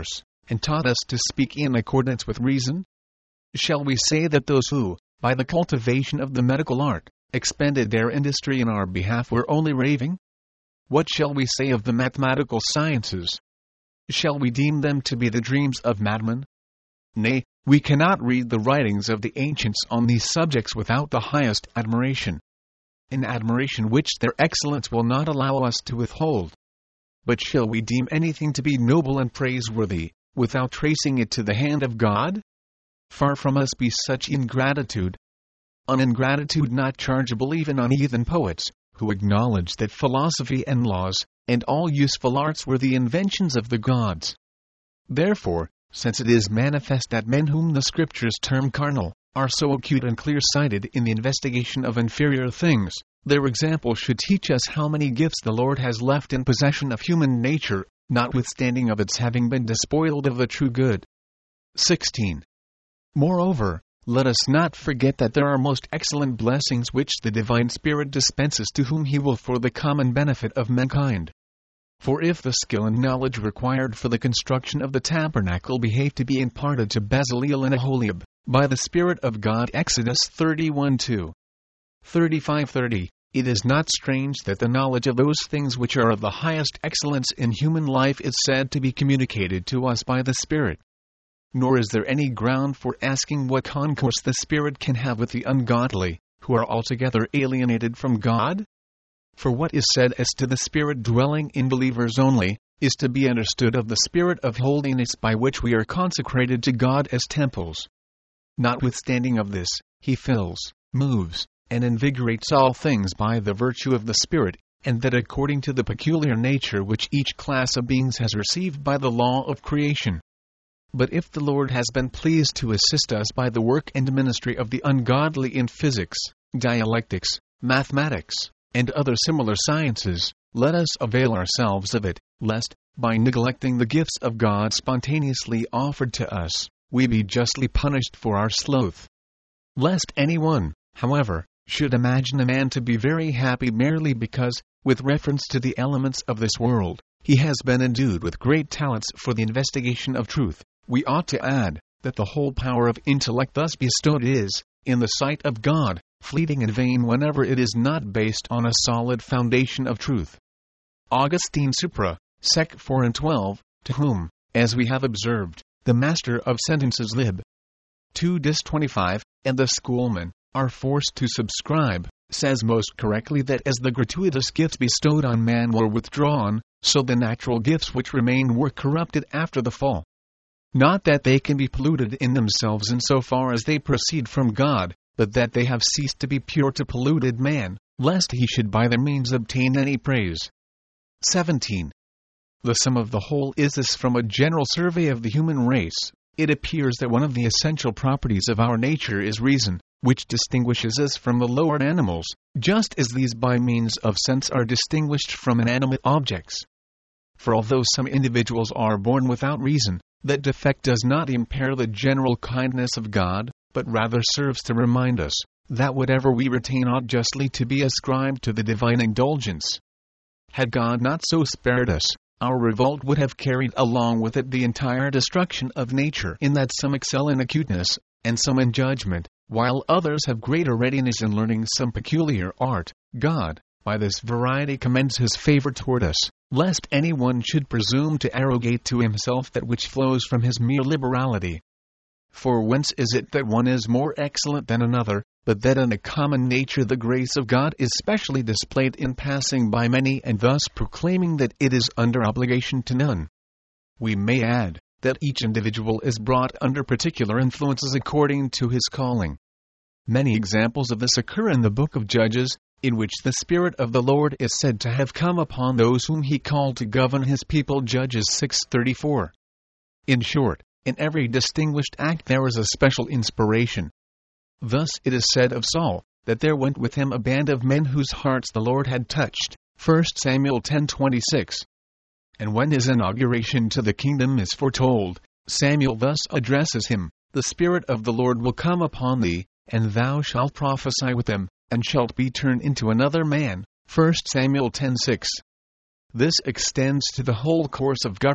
and taught us to speak in accordance with reason? Shall we say that those who, by the cultivation of the medical art, expended their industry in our behalf were only raving? What shall we say of the mathematical sciences? Shall we deem them to be the dreams of madmen? Nay, we cannot read the writings of the ancients on these subjects without the highest admiration, an admiration which their excellence will not allow us to withhold. But shall we deem anything to be noble and praiseworthy, without tracing it to the hand of God? Far from us be such ingratitude. An ingratitude not chargeable even on heathen poets, who acknowledge that philosophy and laws, and all useful arts were the inventions of the gods. Therefore, since it is manifest that men whom the Scriptures term carnal, are so acute and clear-sighted in the investigation of inferior things, their example should teach us how many gifts the Lord has left in possession of human nature, notwithstanding of its having been despoiled of the true good. sixteen. Moreover, let us not forget that there are most excellent blessings which the Divine Spirit dispenses to whom He will for the common benefit of mankind. For if the skill and knowledge required for the construction of the tabernacle behave to be imparted to Bezaleel and Aholiab, by the Spirit of God, Exodus thirty-one two. thirty-five thirty, it is not strange that the knowledge of those things which are of the highest excellence in human life is said to be communicated to us by the Spirit. Nor is there any ground for asking what concourse the Spirit can have with the ungodly, who are altogether alienated from God? For what is said as to the Spirit dwelling in believers only, is to be understood of the Spirit of holiness by which we are consecrated to God as temples. Notwithstanding of this, He fills, moves, and invigorates all things by the virtue of the Spirit, and that according to the peculiar nature which each class of beings has received by the law of creation. But if the Lord has been pleased to assist us by the work and ministry of the ungodly in physics, dialectics, mathematics, and other similar sciences, let us avail ourselves of it, lest, by neglecting the gifts of God spontaneously offered to us, we be justly punished for our sloth. Lest anyone, however, should imagine a man to be very happy merely because, with reference to the elements of this world, he has been endued with great talents for the investigation of truth, we ought to add, that the whole power of intellect thus bestowed is, in the sight of God, fleeting and vain whenever it is not based on a solid foundation of truth. Augustine Supra, Sec four and twelve, to whom, as we have observed, the master of sentences lib. two dis twenty-five, and the schoolmen, are forced to subscribe, says most correctly that as the gratuitous gifts bestowed on man were withdrawn, so the natural gifts which remain were corrupted after the fall. Not that they can be polluted in themselves in so far as they proceed from God, but that they have ceased to be pure to polluted man, lest he should by their means obtain any praise. seventeen. The sum of the whole is this: from a general survey of the human race, it appears that one of the essential properties of our nature is reason, which distinguishes us from the lower animals, just as these by means of sense are distinguished from inanimate objects. For although some individuals are born without reason, that defect does not impair the general kindness of God, but rather serves to remind us that whatever we retain ought justly to be ascribed to the divine indulgence. Had God not so spared us, our revolt would have carried along with it the entire destruction of nature, in that some excel in acuteness, and some in judgment, while others have greater readiness in learning some peculiar art. God, by this variety, commends His favor toward us, lest anyone should presume to arrogate to himself that which flows from His mere liberality. For whence is it that one is more excellent than another, but that in a common nature the grace of God is specially displayed in passing by many and thus proclaiming that it is under obligation to none? We may add, that each individual is brought under particular influences according to his calling. Many examples of this occur in the book of Judges, in which the Spirit of the Lord is said to have come upon those whom He called to govern His people. Judges six thirty-four. In short, in every distinguished act there is a special inspiration. Thus it is said of Saul, that there went with him a band of men whose hearts the Lord had touched. First Samuel ten twenty-six. And when his inauguration to the kingdom is foretold, Samuel thus addresses him: The Spirit of the Lord will come upon thee, and thou shalt prophesy with them, and shalt be turned into another man. First Samuel ten six. This extends to the whole course of government,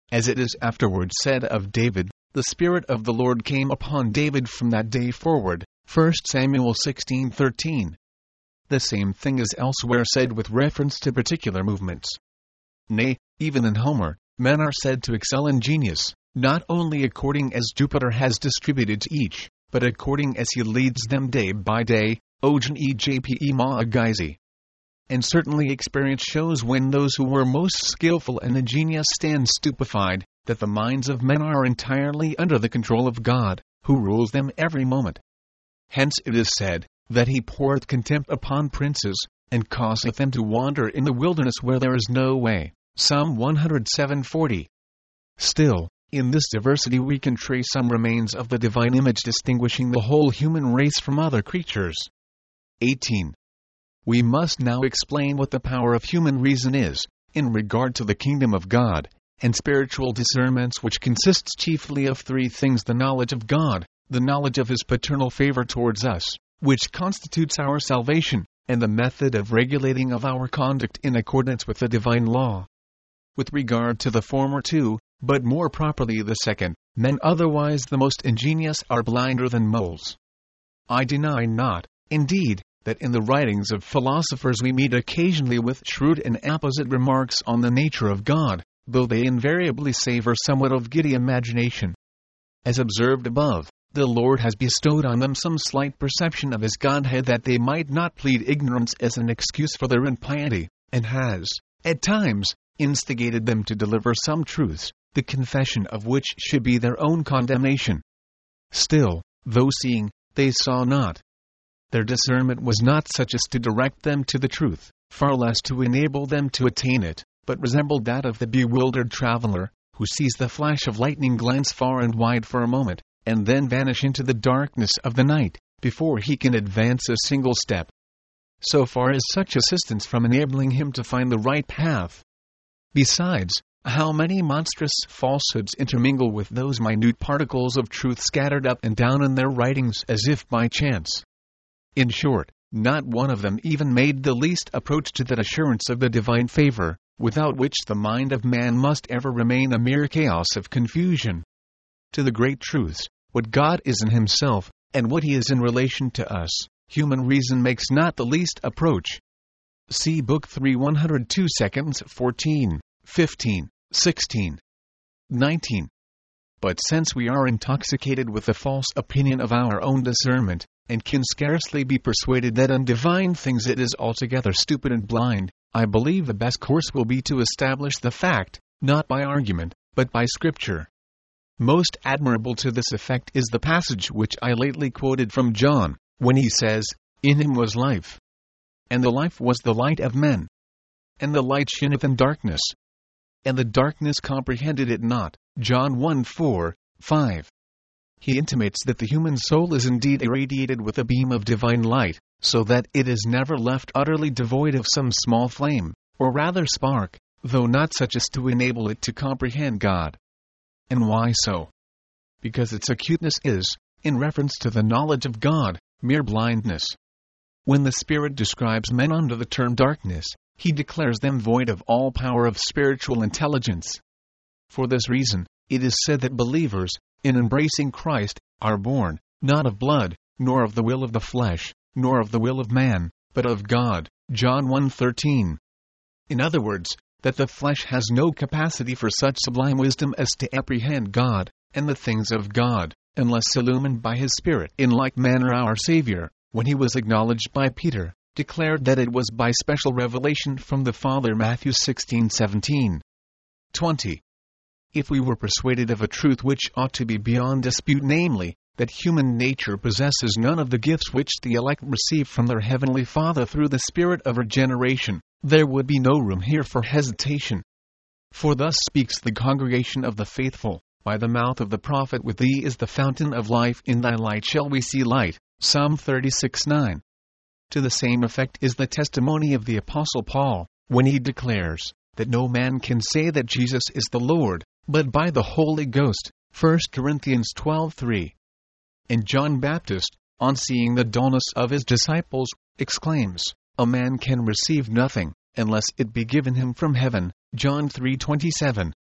As it is afterwards said of David, the Spirit of the Lord came upon David from that day forward, First Samuel sixteen thirteen. The same thing is elsewhere said with reference to particular movements. Nay, even in Homer, men are said to excel in genius, not only according as Jupiter has distributed to each, but according as he leads them day by day, Ogen Ejpe Maagaisi. And certainly experience shows when those who were most skillful and ingenious stand stupefied, that the minds of men are entirely under the control of God, who rules them every moment. Hence it is said, that he poureth contempt upon princes, and causeth them to wander in the wilderness where there is no way. Psalm one oh seven forty. Still, in this diversity we can trace some remains of the divine image distinguishing the whole human race from other creatures. eighteen. We must now explain what the power of human reason is, in regard to the kingdom of God, and spiritual discernments, which consists chiefly of three things: the knowledge of God, the knowledge of His paternal favor towards us, which constitutes our salvation, and the method of regulating of our conduct in accordance with the divine law. With regard to the former two, but more properly the second, men otherwise the most ingenious are blinder than moles. I deny not, indeed, that in the writings of philosophers we meet occasionally with shrewd and apposite remarks on the nature of God, though they invariably savor somewhat of giddy imagination. As observed above, the Lord has bestowed on them some slight perception of His Godhead, that they might not plead ignorance as an excuse for their impiety, and has, at times, instigated them to deliver some truths, the confession of which should be their own condemnation. Still, though seeing, they saw not. Their discernment was not such as to direct them to the truth, far less to enable them to attain it, but resembled that of the bewildered traveler, who sees the flash of lightning glance far and wide for a moment, and then vanish into the darkness of the night, before he can advance a single step. So far is such assistance from enabling him to find the right path. Besides, how many monstrous falsehoods intermingle with those minute particles of truth scattered up and down in their writings as if by chance. In short, not one of them even made the least approach to that assurance of the divine favor, without which the mind of man must ever remain a mere chaos of confusion. To the great truths, what God is in Himself, and what He is in relation to us, human reason makes not the least approach. See Book three one oh two seconds fourteen, fifteen, sixteen, nineteen. But since we are intoxicated with the false opinion of our own discernment, and can scarcely be persuaded that on divine things it is altogether stupid and blind, I believe the best course will be to establish the fact, not by argument, but by Scripture. Most admirable to this effect is the passage which I lately quoted from John, when he says, "In Him was life, and the life was the light of men. And the light shineth in darkness, and the darkness comprehended it not." John one four, five. He intimates that the human soul is indeed irradiated with a beam of divine light, so that it is never left utterly devoid of some small flame, or rather spark, though not such as to enable it to comprehend God. And why so? Because its acuteness is, in reference to the knowledge of God, mere blindness. When the Spirit describes men under the term darkness, He declares them void of all power of spiritual intelligence. For this reason, it is said that believers, in embracing Christ, are born, not of blood, nor of the will of the flesh, nor of the will of man, but of God. John one thirteen. In other words, that the flesh has no capacity for such sublime wisdom as to apprehend God, and the things of God, unless illumined by His Spirit. In like manner our Savior, when He was acknowledged by Peter, declared that it was by special revelation from the Father. Matthew sixteen seventeen. twenty. If we were persuaded of a truth which ought to be beyond dispute, namely, that human nature possesses none of the gifts which the elect receive from their Heavenly Father through the Spirit of regeneration, there would be no room here for hesitation. For thus speaks the congregation of the faithful, by the mouth of the prophet, "With Thee is the fountain of life, in Thy light shall we see light." Psalm thirty-six nine. To the same effect is the testimony of the Apostle Paul, when he declares, that no man can say that Jesus is the Lord, but by the Holy Ghost. First Corinthians twelve three. And John Baptist, on seeing the dullness of his disciples, exclaims, "A man can receive nothing, unless it be given him from heaven." John three twenty-seven.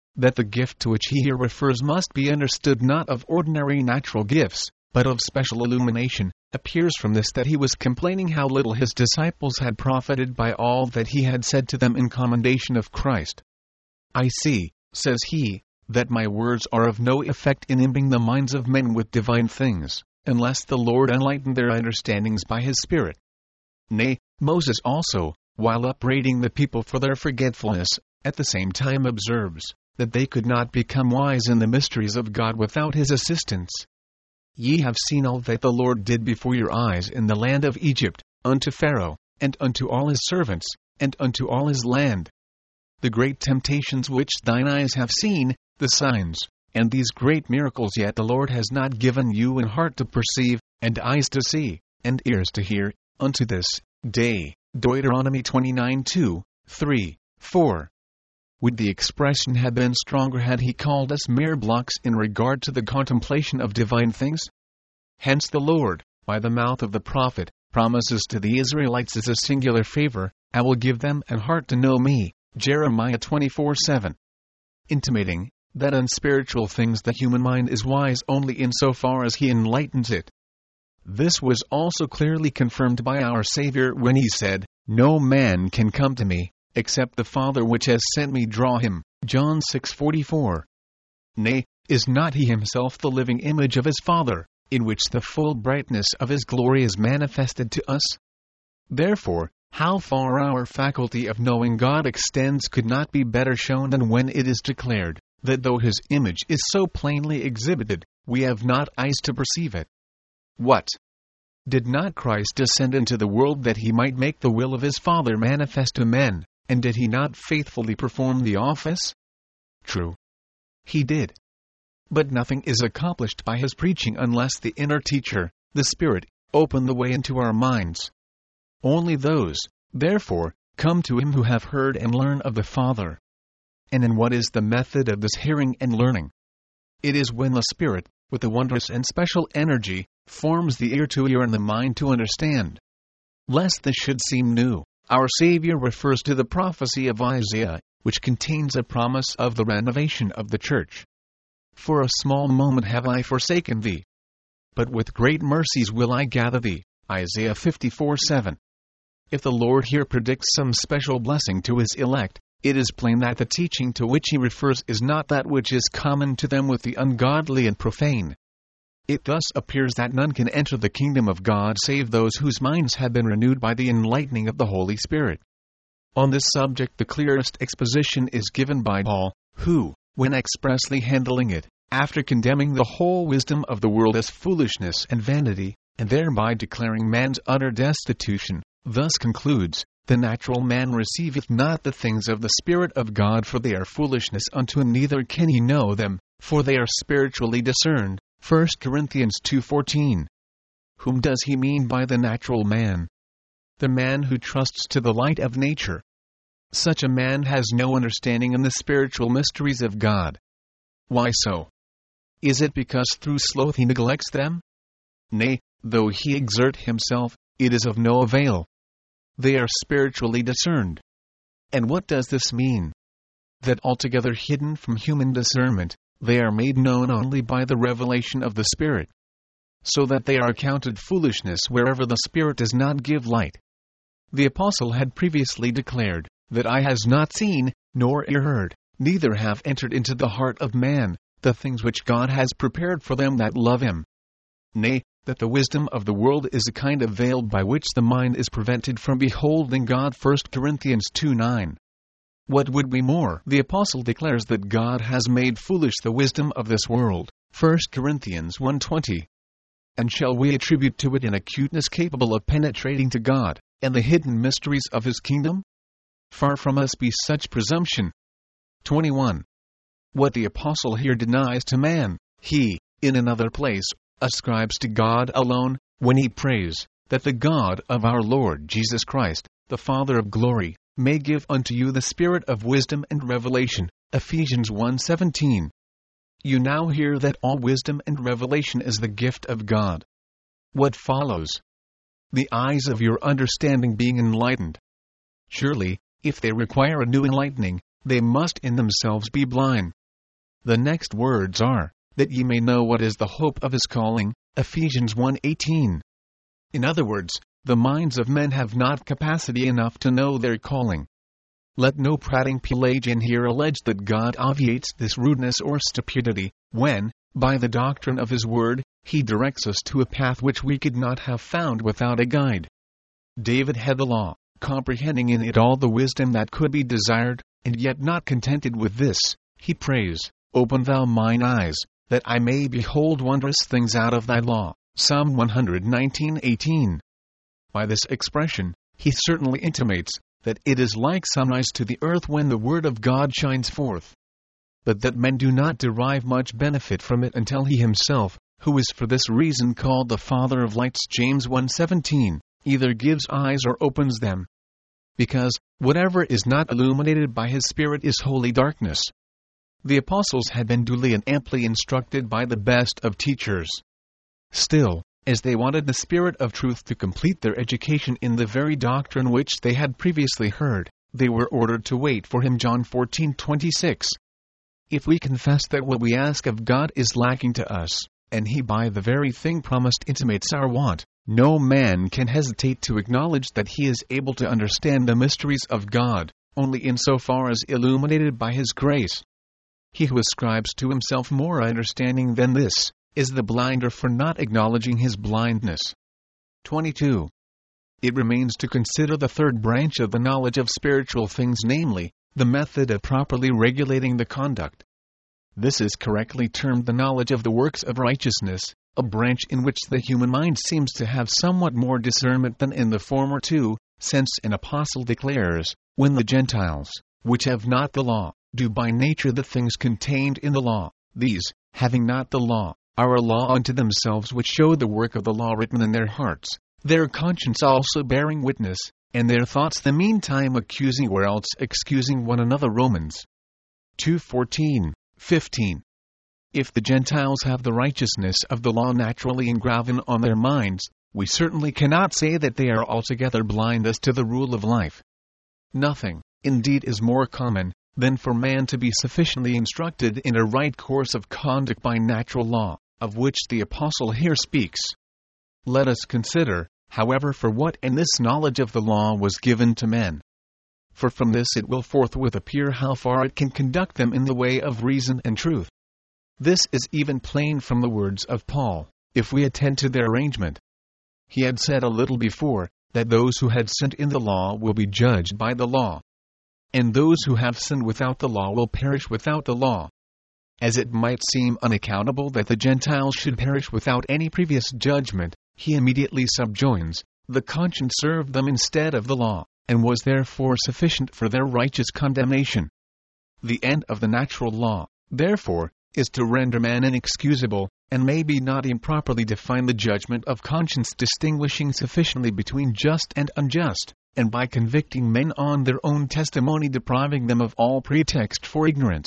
that the gift to which he here refers must be understood not of ordinary natural gifts, but of special illumination, appears from this that he was complaining how little his disciples had profited by all that he had said to them in commendation of Christ. I see, says he, that my words are of no effect in imbibing the minds of men with divine things, unless the Lord enlighten their understandings by his Spirit. Nay, Moses also, while upbraiding the people for their forgetfulness, at the same time observes, that they could not become wise in the mysteries of God without his assistance. Ye have seen all that the Lord did before your eyes in the land of Egypt, unto Pharaoh, and unto all his servants, and unto all his land. The great temptations which thine eyes have seen, the signs, and these great miracles, yet the Lord has not given you an heart to perceive, and eyes to see, and ears to hear, unto this day. Deuteronomy twenty-nine two, three, four. Would the expression have been stronger had he called us mere blocks in regard to the contemplation of divine things? Hence the Lord, by the mouth of the prophet, promises to the Israelites as a singular favor, I will give them an heart to know me, Jeremiah twenty-four seven. Intimating, that unspiritual things the human mind is wise only in so far as he enlightens it. This was also clearly confirmed by our Savior when he said, No man can come to me, except the Father which has sent me draw him, John six forty-four. Nay, is not he himself the living image of his Father, in which the full brightness of his glory is manifested to us? Therefore, how far our faculty of knowing God extends could not be better shown than when it is declared, that though his image is so plainly exhibited, we have not eyes to perceive it. What? Did not Christ descend into the world that he might make the will of his Father manifest to men, and did he not faithfully perform the office? True. He did. But nothing is accomplished by his preaching unless the inner teacher, the Spirit, open the way into our minds. Only those, therefore, come to him who have heard and learn of the Father. And in what is the method of this hearing and learning? It is when the Spirit, with a wondrous and special energy, forms the ear to hear and the mind to understand. Lest this should seem new, our Savior refers to the prophecy of Isaiah, which contains a promise of the renovation of the church. For a small moment have I forsaken thee, but with great mercies will I gather thee, Isaiah fifty-four seven. If the Lord here predicts some special blessing to his elect, it is plain that the teaching to which he refers is not that which is common to them with the ungodly and profane. It thus appears that none can enter the kingdom of God save those whose minds have been renewed by the enlightening of the Holy Spirit. On this subject the clearest exposition is given by Paul, who, when expressly handling it, after condemning the whole wisdom of the world as foolishness and vanity, and thereby declaring man's utter destitution, thus concludes, The natural man receiveth not the things of the Spirit of God, for they are foolishness unto him, neither can he know them, for they are spiritually discerned. First Corinthians two fourteen. Whom does he mean by the natural man? The man who trusts to the light of nature. Such a man has no understanding in the spiritual mysteries of God. Why so? Is it because through sloth he neglects them? Nay, though he exert himself, it is of no avail. They are spiritually discerned. And what does this mean? That altogether hidden from human discernment, they are made known only by the revelation of the Spirit. So that they are accounted foolishness wherever the Spirit does not give light. The Apostle had previously declared, that eye has not seen, nor ear heard, neither have entered into the heart of man, the things which God has prepared for them that love him. Nay, that the wisdom of the world is a kind of veil by which the mind is prevented from beholding God. First Corinthians two nine. What would we more? The Apostle declares that God has made foolish the wisdom of this world. First Corinthians one twenty. And shall we attribute to it an acuteness capable of penetrating to God, and the hidden mysteries of his kingdom? Far from us be such presumption. twenty-one. What the Apostle here denies to man, he, in another place, ascribes to God alone, when he prays, that the God of our Lord Jesus Christ, the Father of glory, may give unto you the spirit of wisdom and revelation. Ephesians one seventeen. You now hear that all wisdom and revelation is the gift of God. What follows? The eyes of your understanding being enlightened. Surely, if they require a new enlightening, they must in themselves be blind. The next words are, that ye may know what is the hope of his calling, Ephesians one eighteen. In other words, the minds of men have not capacity enough to know their calling. Let no prating Pelagian here allege that God obviates this rudeness or stupidity, when, by the doctrine of his word, he directs us to a path which we could not have found without a guide. David had the law, comprehending in it all the wisdom that could be desired, and yet not contented with this, he prays, Open thou mine eyes, that I may behold wondrous things out of thy law. Psalm one nineteen eighteen. By this expression, he certainly intimates that it is like sunrise to the earth when the word of God shines forth, but that men do not derive much benefit from it until he himself, who is for this reason called the Father of lights, James one seventeen, either gives eyes or opens them. Because, whatever is not illuminated by his Spirit is holy darkness. The apostles had been duly and amply instructed by the best of teachers. Still, as they wanted the Spirit of truth to complete their education in the very doctrine which they had previously heard, they were ordered to wait for him. John fourteen twenty-six. If we confess that what we ask of God is lacking to us, and he by the very thing promised intimates our want, no man can hesitate to acknowledge that he is able to understand the mysteries of God, only in so far as illuminated by his grace. He who ascribes to himself more understanding than this, is the blinder for not acknowledging his blindness. twenty-two. It remains to consider the third branch of the knowledge of spiritual things, namely, the method of properly regulating the conduct. This is correctly termed the knowledge of the works of righteousness, a branch in which the human mind seems to have somewhat more discernment than in the former two, since an apostle declares, when the Gentiles, which have not the law, do by nature the things contained in the law, these, having not the law, are a law unto themselves, which show the work of the law written in their hearts, their conscience also bearing witness, and their thoughts the meantime accusing or else excusing one another. Romans two fourteen, fifteen. If the Gentiles have the righteousness of the law naturally engraven on their minds, we certainly cannot say that they are altogether blind as to the rule of life. Nothing, indeed, is more common than for man to be sufficiently instructed in a right course of conduct by natural law, of which the apostle here speaks. Let us consider, however, for what end this knowledge of the law was given to men. For from this it will forthwith appear how far it can conduct them in the way of reason and truth. This is even plain from the words of Paul, if we attend to their arrangement. He had said a little before, that those who had sinned in the law will be judged by the law, and those who have sinned without the law will perish without the law. As it might seem unaccountable that the Gentiles should perish without any previous judgment, he immediately subjoins, the conscience served them instead of the law, and was therefore sufficient for their righteous condemnation. The end of the natural law, therefore, is to render man inexcusable, and may be not improperly define the judgment of conscience, distinguishing sufficiently between just and unjust, and by convicting men on their own testimony depriving them of all pretext for ignorance.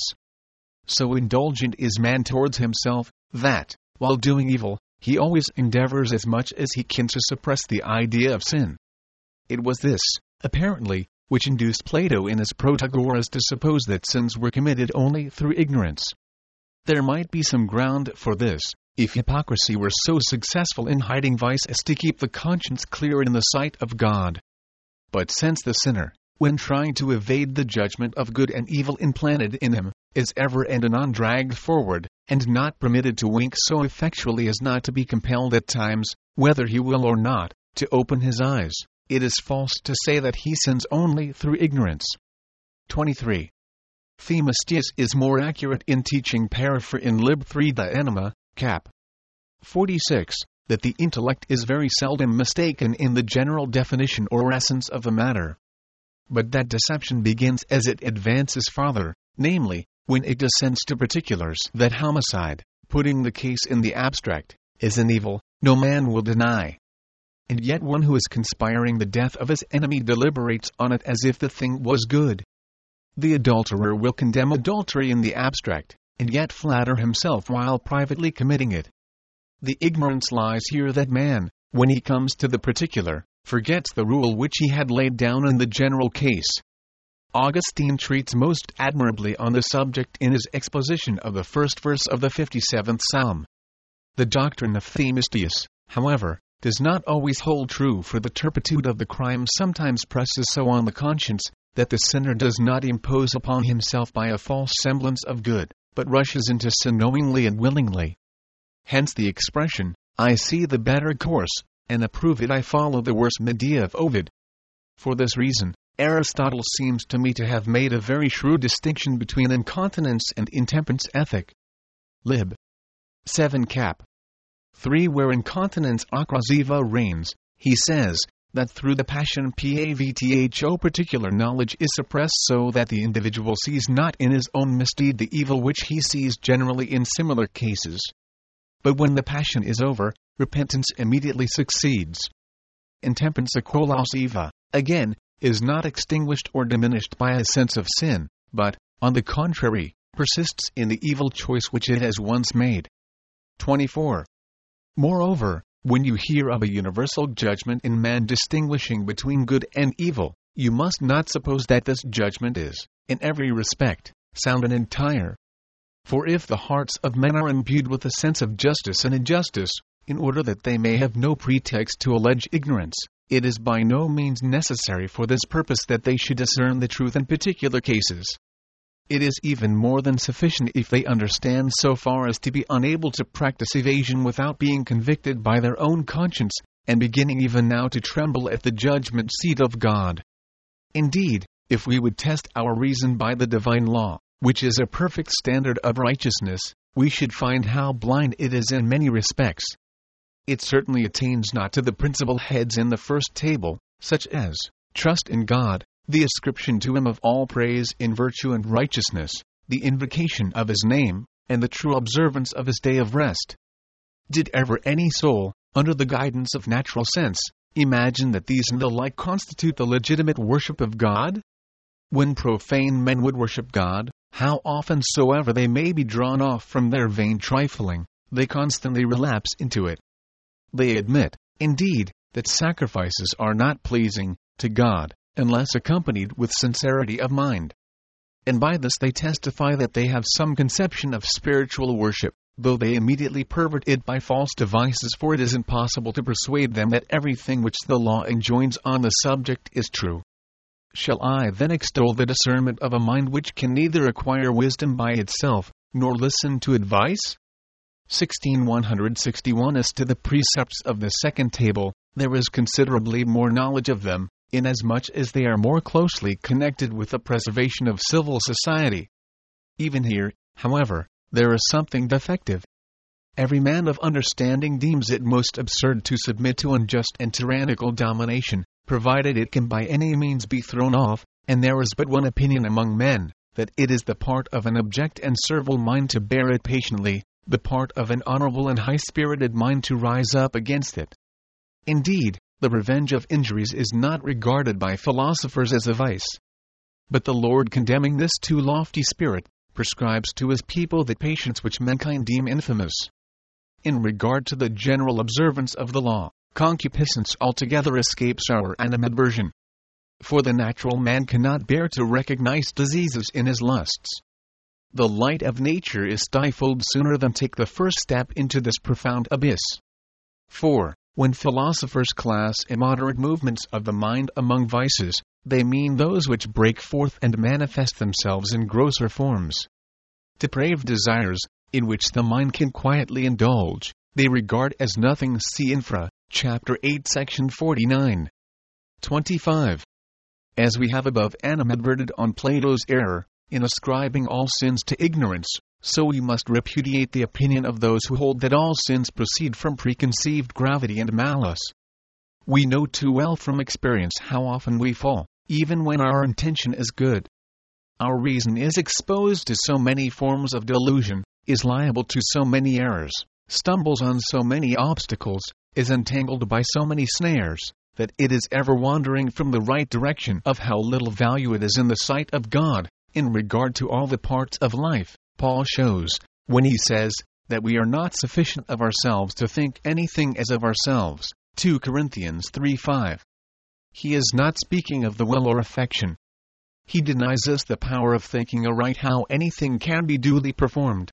So indulgent is man towards himself, that, while doing evil, he always endeavors as much as he can to suppress the idea of sin. It was this, apparently, which induced Plato in his Protagoras to suppose that sins were committed only through ignorance. There might be some ground for this, if hypocrisy were so successful in hiding vice as to keep the conscience clear in the sight of God. But since the sinner, when trying to evade the judgment of good and evil implanted in him, is ever and anon dragged forward, and not permitted to wink so effectually as not to be compelled at times, whether he will or not, to open his eyes, it is false to say that he sins only through ignorance. twenty-three. Themistius is more accurate in teaching Parapher in Lib three de Anima, cap. forty-six, that the intellect is very seldom mistaken in the general definition or essence of a matter. But that deception begins as it advances farther, namely, when it descends to particulars. That homicide, putting the case in the abstract, is an evil, no man will deny. And yet one who is conspiring the death of his enemy deliberates on it as if the thing was good. The adulterer will condemn adultery in the abstract, and yet flatter himself while privately committing it. The ignorance lies here that man, when he comes to the particular, forgets the rule which he had laid down in the general case. Augustine treats most admirably on the subject in his exposition of the first verse of the fifty-seventh Psalm. The doctrine of Themistius, however, does not always hold true, for the turpitude of the crime sometimes presses so on the conscience that the sinner does not impose upon himself by a false semblance of good, but rushes into sin knowingly and willingly. Hence the expression, "I see the better course, and approve it, I follow the worse," Medea of Ovid. For this reason, Aristotle seems to me to have made a very shrewd distinction between incontinence and intemperance ethic. Lib. seven cap. three Where incontinence acrasiva reigns, he says, that through the passion pavtho particular knowledge is suppressed, so that the individual sees not in his own misdeed the evil which he sees generally in similar cases. But when the passion is over, repentance immediately succeeds. Intemperance acrasiva, again, is not extinguished or diminished by a sense of sin, but, on the contrary, persists in the evil choice which it has once made. twenty-four. Moreover, when you hear of a universal judgment in man distinguishing between good and evil, you must not suppose that this judgment is, in every respect, sound and entire. For if the hearts of men are imbued with a sense of justice and injustice, in order that they may have no pretext to allege ignorance, it is by no means necessary for this purpose that they should discern the truth in particular cases. It is even more than sufficient if they understand so far as to be unable to practice evasion without being convicted by their own conscience, and beginning even now to tremble at the judgment seat of God. Indeed, if we would test our reason by the divine law, which is a perfect standard of righteousness, we should find how blind it is in many respects. It certainly attains not to the principal heads in the first table, such as trust in God, the ascription to him of all praise in virtue and righteousness, the invocation of his name, and the true observance of his day of rest. Did ever any soul, under the guidance of natural sense, imagine that these and the like constitute the legitimate worship of God? When profane men would worship God, how often soever they may be drawn off from their vain trifling, they constantly relapse into it. They admit, indeed, that sacrifices are not pleasing to God, unless accompanied with sincerity of mind. And by this they testify that they have some conception of spiritual worship, though they immediately pervert it by false devices, for it is impossible to persuade them that everything which the law enjoins on the subject is true. Shall I then extol the discernment of a mind which can neither acquire wisdom by itself, nor listen to advice? sixteen one sixty-one As to the precepts of the second table, there is considerably more knowledge of them, inasmuch as they are more closely connected with the preservation of civil society. Even here, however, there is something defective. Every man of understanding deems it most absurd to submit to unjust and tyrannical domination, provided it can by any means be thrown off, and there is but one opinion among men, that it is the part of an abject and servile mind to bear it patiently, the part of an honorable and high-spirited mind to rise up against it. Indeed, the revenge of injuries is not regarded by philosophers as a vice. But the Lord, condemning this too lofty spirit, prescribes to his people that patience which mankind deem infamous. In regard to the general observance of the law, concupiscence altogether escapes our animadversion. For the natural man cannot bear to recognize diseases in his lusts. The light of nature is stifled sooner than take the first step into this profound abyss. four. When philosophers class immoderate movements of the mind among vices, they mean those which break forth and manifest themselves in grosser forms. Depraved desires, in which the mind can quietly indulge, they regard as nothing. See Infra, chapter eight, section forty-nine. twenty-five. As we have above animadverted on Plato's error, in ascribing all sins to ignorance, so we must repudiate the opinion of those who hold that all sins proceed from preconceived gravity and malice. We know too well from experience how often we fall, even when our intention is good. Our reason is exposed to so many forms of delusion, is liable to so many errors, stumbles on so many obstacles, is entangled by so many snares, that it is ever wandering from the right direction. Of how little value it is in the sight of God, in regard to all the parts of life, Paul shows, when he says, that we are not sufficient of ourselves to think anything as of ourselves. two Corinthians three five. He is not speaking of the will or affection. he denies us the power of thinking aright how anything can be duly performed.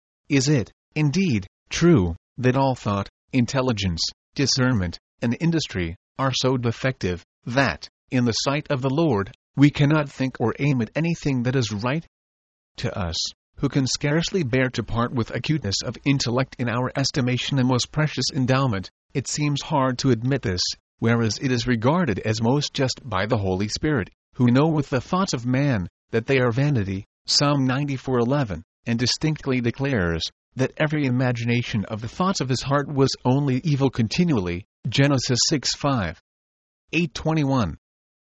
Is it, indeed, true, that all thought, intelligence, discernment, and industry are so defective that, in the sight of the Lord, we cannot think or aim at anything that is right? To us, who can scarcely bear to part with acuteness of intellect in our estimation a most precious endowment, it seems hard to admit this, whereas it is regarded as most just by the Holy Spirit, who knoweth the thoughts of man, that they are vanity, Psalm ninety-four eleven, and distinctly declares, that every imagination of the thoughts of his heart was only evil continually, Genesis six five. eight twenty-one.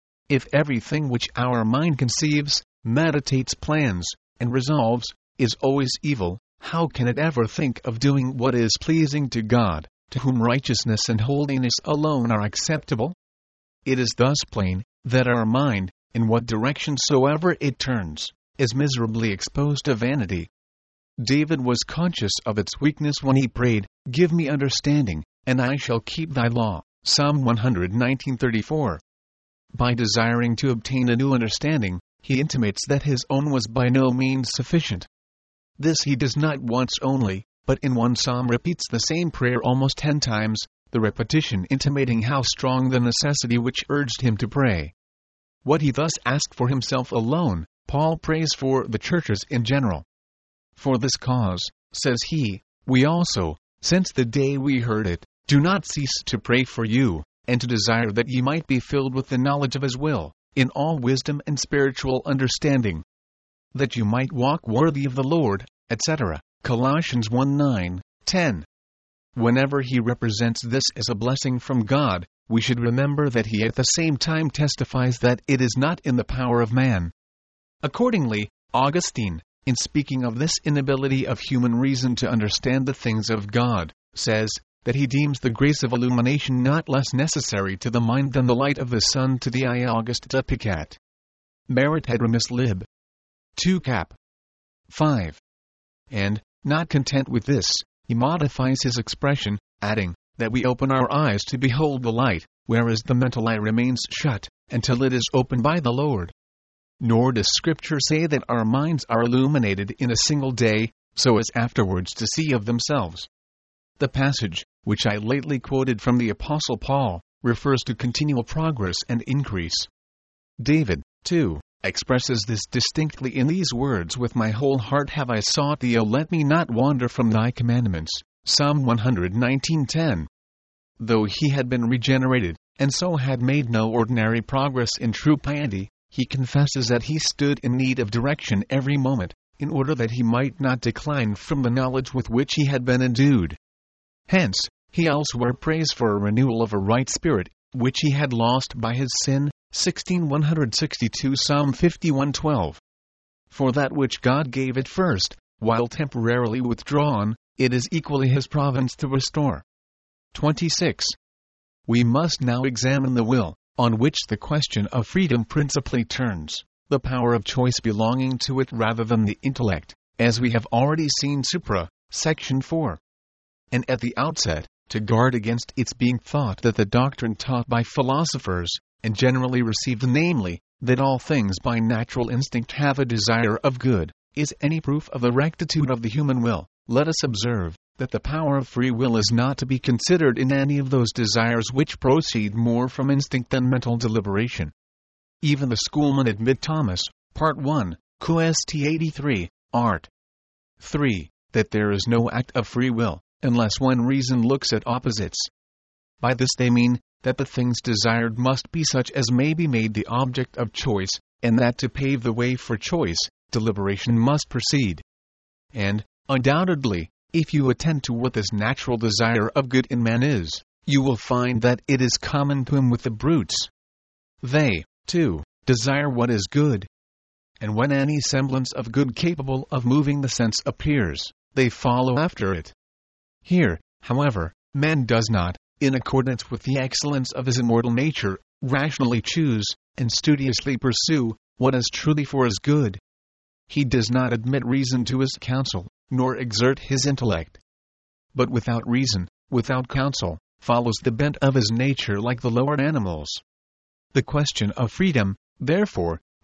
If everything which our mind conceives, meditates, plans, and resolves, is always evil, how can it ever think of doing what is pleasing to God, to whom righteousness and holiness alone are acceptable? It is thus plain, that our mind, in what direction soever it turns, is miserably exposed to vanity. David was conscious of its weakness when he prayed, "Give me understanding, and I shall keep thy law," Psalm one nineteen thirty-four. By desiring to obtain a new understanding, he intimates that his own was by no means sufficient. This he does not once only, but in one psalm repeats the same prayer almost ten times, the repetition intimating how strong the necessity which urged him to pray. What he thus asked for himself alone, Paul prays for the churches in general. "For this cause," says he, "we also, since the day we heard it, do not cease to pray for you, and to desire that ye might be filled with the knowledge of his will, in all wisdom and spiritual understanding, that you might walk worthy of the Lord," et cetera. Colossians one nine, ten. Whenever he represents this as a blessing from God, we should remember that he at the same time testifies that it is not in the power of man. Accordingly, Augustine, in speaking of this inability of human reason to understand the things of God, says, that he deems the grace of illumination not less necessary to the mind than the light of the sun to the eye. August Dupicat. Merit Hedremus Lib. two cap. five. And, not content with this, he modifies his expression, adding, that we open our eyes to behold the light, whereas the mental eye remains shut, until it is opened by the Lord. Nor does Scripture say that our minds are illuminated in a single day, so as afterwards to see of themselves. The passage, which I lately quoted from the Apostle Paul, refers to continual progress and increase. David, too, expresses this distinctly in these words, "With my whole heart have I sought thee, O let me not wander from thy commandments," Psalm one nineteen ten. Though he had been regenerated, and so had made no ordinary progress in true piety, he confesses that he stood in need of direction every moment, in order that he might not decline from the knowledge with which he had been endued. Hence, he elsewhere prays for a renewal of a right spirit, which he had lost by his sin, sixteen one sixty-two Psalm fifty-one twelve. For that which God gave at first, while temporarily withdrawn, it is equally his province to restore. twenty-six. We must now examine the will, on which the question of freedom principally turns, the power of choice belonging to it rather than the intellect, as we have already seen supra, section four. And at the outset, to guard against its being thought that the doctrine taught by philosophers, and generally received, namely, that all things by natural instinct have a desire of good, is any proof of the rectitude of the human will, let us observe, that the power of free will is not to be considered in any of those desires which proceed more from instinct than mental deliberation. Even the schoolmen admit Thomas, Part one, Quest eighty-three, Art. three, that there is no act of free will, unless when reason looks at opposites. By this they mean, that the things desired must be such as may be made the object of choice, and that to pave the way for choice, deliberation must proceed. And, undoubtedly, if you attend to what this natural desire of good in man is, you will find that it is common to him with the brutes. They, too, desire what is good. And when any semblance of good capable of moving the sense appears, they follow after it. Here, however, man does not, in accordance with the excellence of his immortal nature, rationally choose, and studiously pursue, what is truly for his good. He does not admit reason to his counsel, nor exert his intellect. But without reason, without counsel, follows the bent of his nature like the lower animals. The question of freedom, therefore,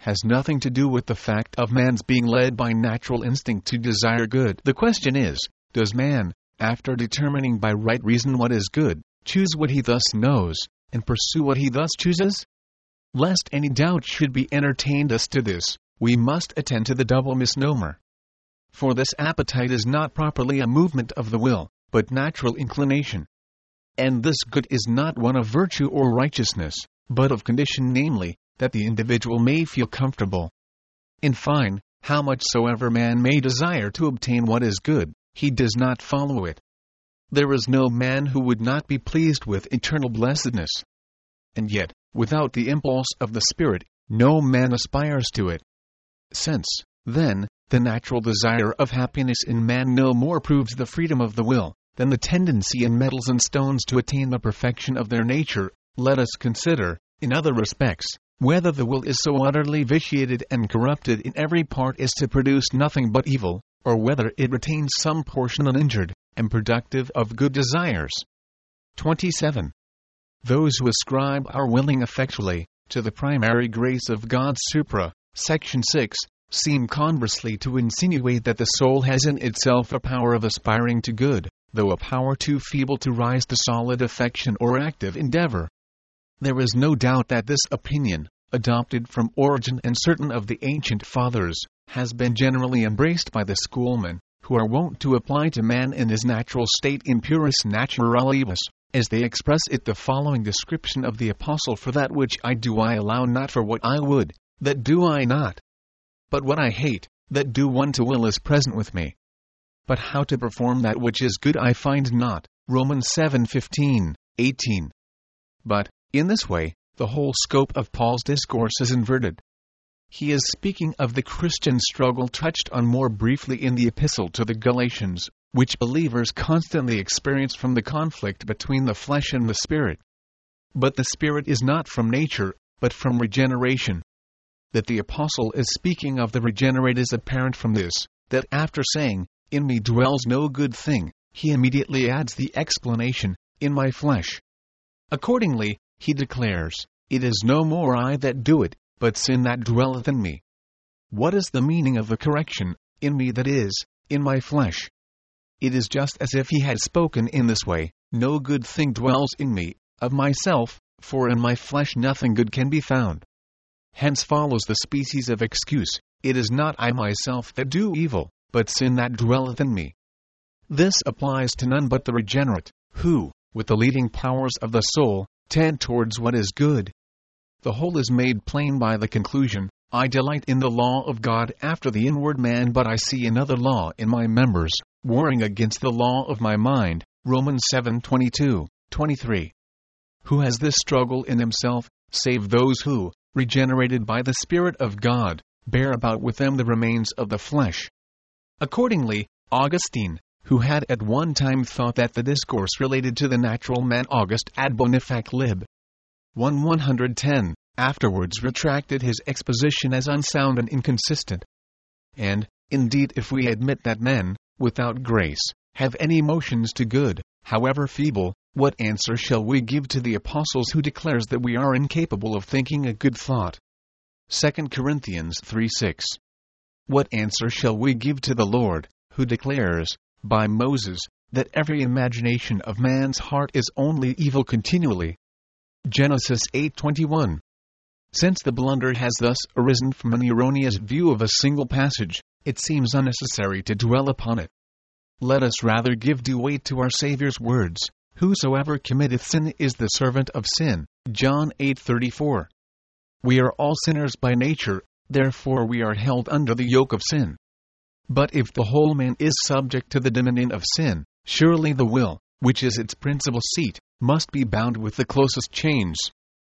has nothing to do with the fact of man's being led by natural instinct to desire good. The question is, does man, after determining by right reason what is good, choose what he thus knows, and pursue what he thus chooses? Lest any doubt should be entertained as to this, we must attend to the double misnomer. For this appetite is not properly a movement of the will, but natural inclination. And this good is not one of virtue or righteousness, but of condition, namely, that the individual may feel comfortable. In fine, how much soever man may desire to obtain what is good, he does not follow it. There is no man who would not be pleased with eternal blessedness. And yet, without the impulse of the Spirit, no man aspires to it. Since, then, the natural desire of happiness in man no more proves the freedom of the will, than the tendency in metals and stones to attain the perfection of their nature, let us consider, in other respects, whether the will is so utterly vitiated and corrupted in every part as to produce nothing but evil, or whether it retains some portion uninjured, and productive of good desires. twenty-seven. Those who ascribe our willing effectually to the primary grace of God supra, section six, seem conversely to insinuate that the soul has in itself a power of aspiring to good, though a power too feeble to rise to solid affection or active endeavor. There is no doubt that this opinion, adopted from Origen and certain of the ancient fathers, has been generally embraced by the schoolmen, who are wont to apply to man in his natural state in puris naturalibus, as they express it the following description of the Apostle: for that which I do I allow not, for what I would, that do I not. But what I hate, that do one to will is present with me. But how to perform that which is good I find not. Romans seven fifteen, eighteen. But, in this way, the whole scope of Paul's discourse is inverted. He is speaking of the Christian struggle touched on more briefly in the Epistle to the Galatians, which believers constantly experience from the conflict between the flesh and the Spirit. But the Spirit is not from nature, but from regeneration. That the Apostle is speaking of the regenerate is apparent from this, that after saying, "In me dwells no good thing," he immediately adds the explanation, "in my flesh." Accordingly, he declares, "It is no more I that do it, but sin that dwelleth in me." What is the meaning of the correction, "in me," that is, in my flesh? It is just as if he had spoken in this way, "No good thing dwells in me, of myself, for in my flesh nothing good can be found." Hence follows the species of excuse, "It is not I myself that do evil, but sin that dwelleth in me." This applies to none but the regenerate, who, with the leading powers of the soul, tend towards what is good. The whole is made plain by the conclusion, "I delight in the law of God after the inward man, but I see another law in my members, warring against the law of my mind." Romans seven twenty-two, twenty-three. Who has this struggle in himself, save those who, regenerated by the Spirit of God, bear about with them the remains of the flesh? Accordingly, Augustine, who had at one time thought that the discourse related to the natural man, August ad Bonifac lib. one one ten, afterwards retracted his exposition as unsound and inconsistent. And, indeed, if we admit that men, without grace, have any motions to good, however feeble, what answer shall we give to the Apostles who declares that we are incapable of thinking a good thought? Second Corinthians three six. What answer shall we give to the Lord, who declares, by Moses, that every imagination of man's heart is only evil continually? Genesis eight twenty-one. Since the blunder has thus arisen from an erroneous view of a single passage, it seems unnecessary to dwell upon it. Let us rather give due weight to our Saviour's words, "Whosoever committeth sin is the servant of sin." John eight thirty-four. We are all sinners by nature, therefore we are held under the yoke of sin. But if the whole man is subject to the dominion of sin, surely the will, which is its principal seat, must be bound with the closest chains.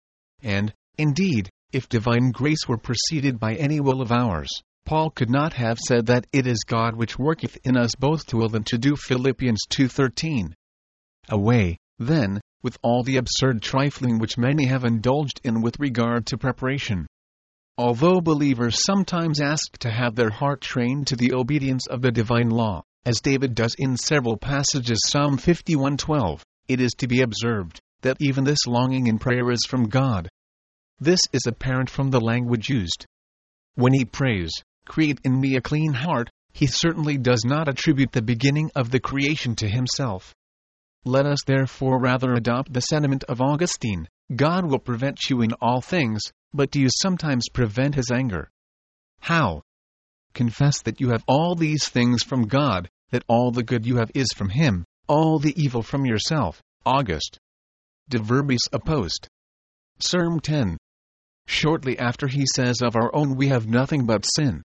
And, indeed, if divine grace were preceded by any will of ours, Paul could not have said that it is God which worketh in us both to will and to do. Philippians two thirteen. Away, then, with all the absurd trifling which many have indulged in with regard to preparation. Although believers sometimes ask to have their heart trained to the obedience of the divine law, as David does in several passages, Psalm fifty-one twelve, it is to be observed that even this longing in prayer is from God. This is apparent from the language used. When he prays, "Create in me a clean heart," he certainly does not attribute the beginning of the creation to himself. Let us therefore rather adopt the sentiment of Augustine: God will prevent you in all things, but do you sometimes prevent his anger? How? Confess that you have all these things from God, that all the good you have is from him, all the evil from yourself. August. De Verbis Oppost. Psalm ten. Shortly after he says of our own we have nothing but sin.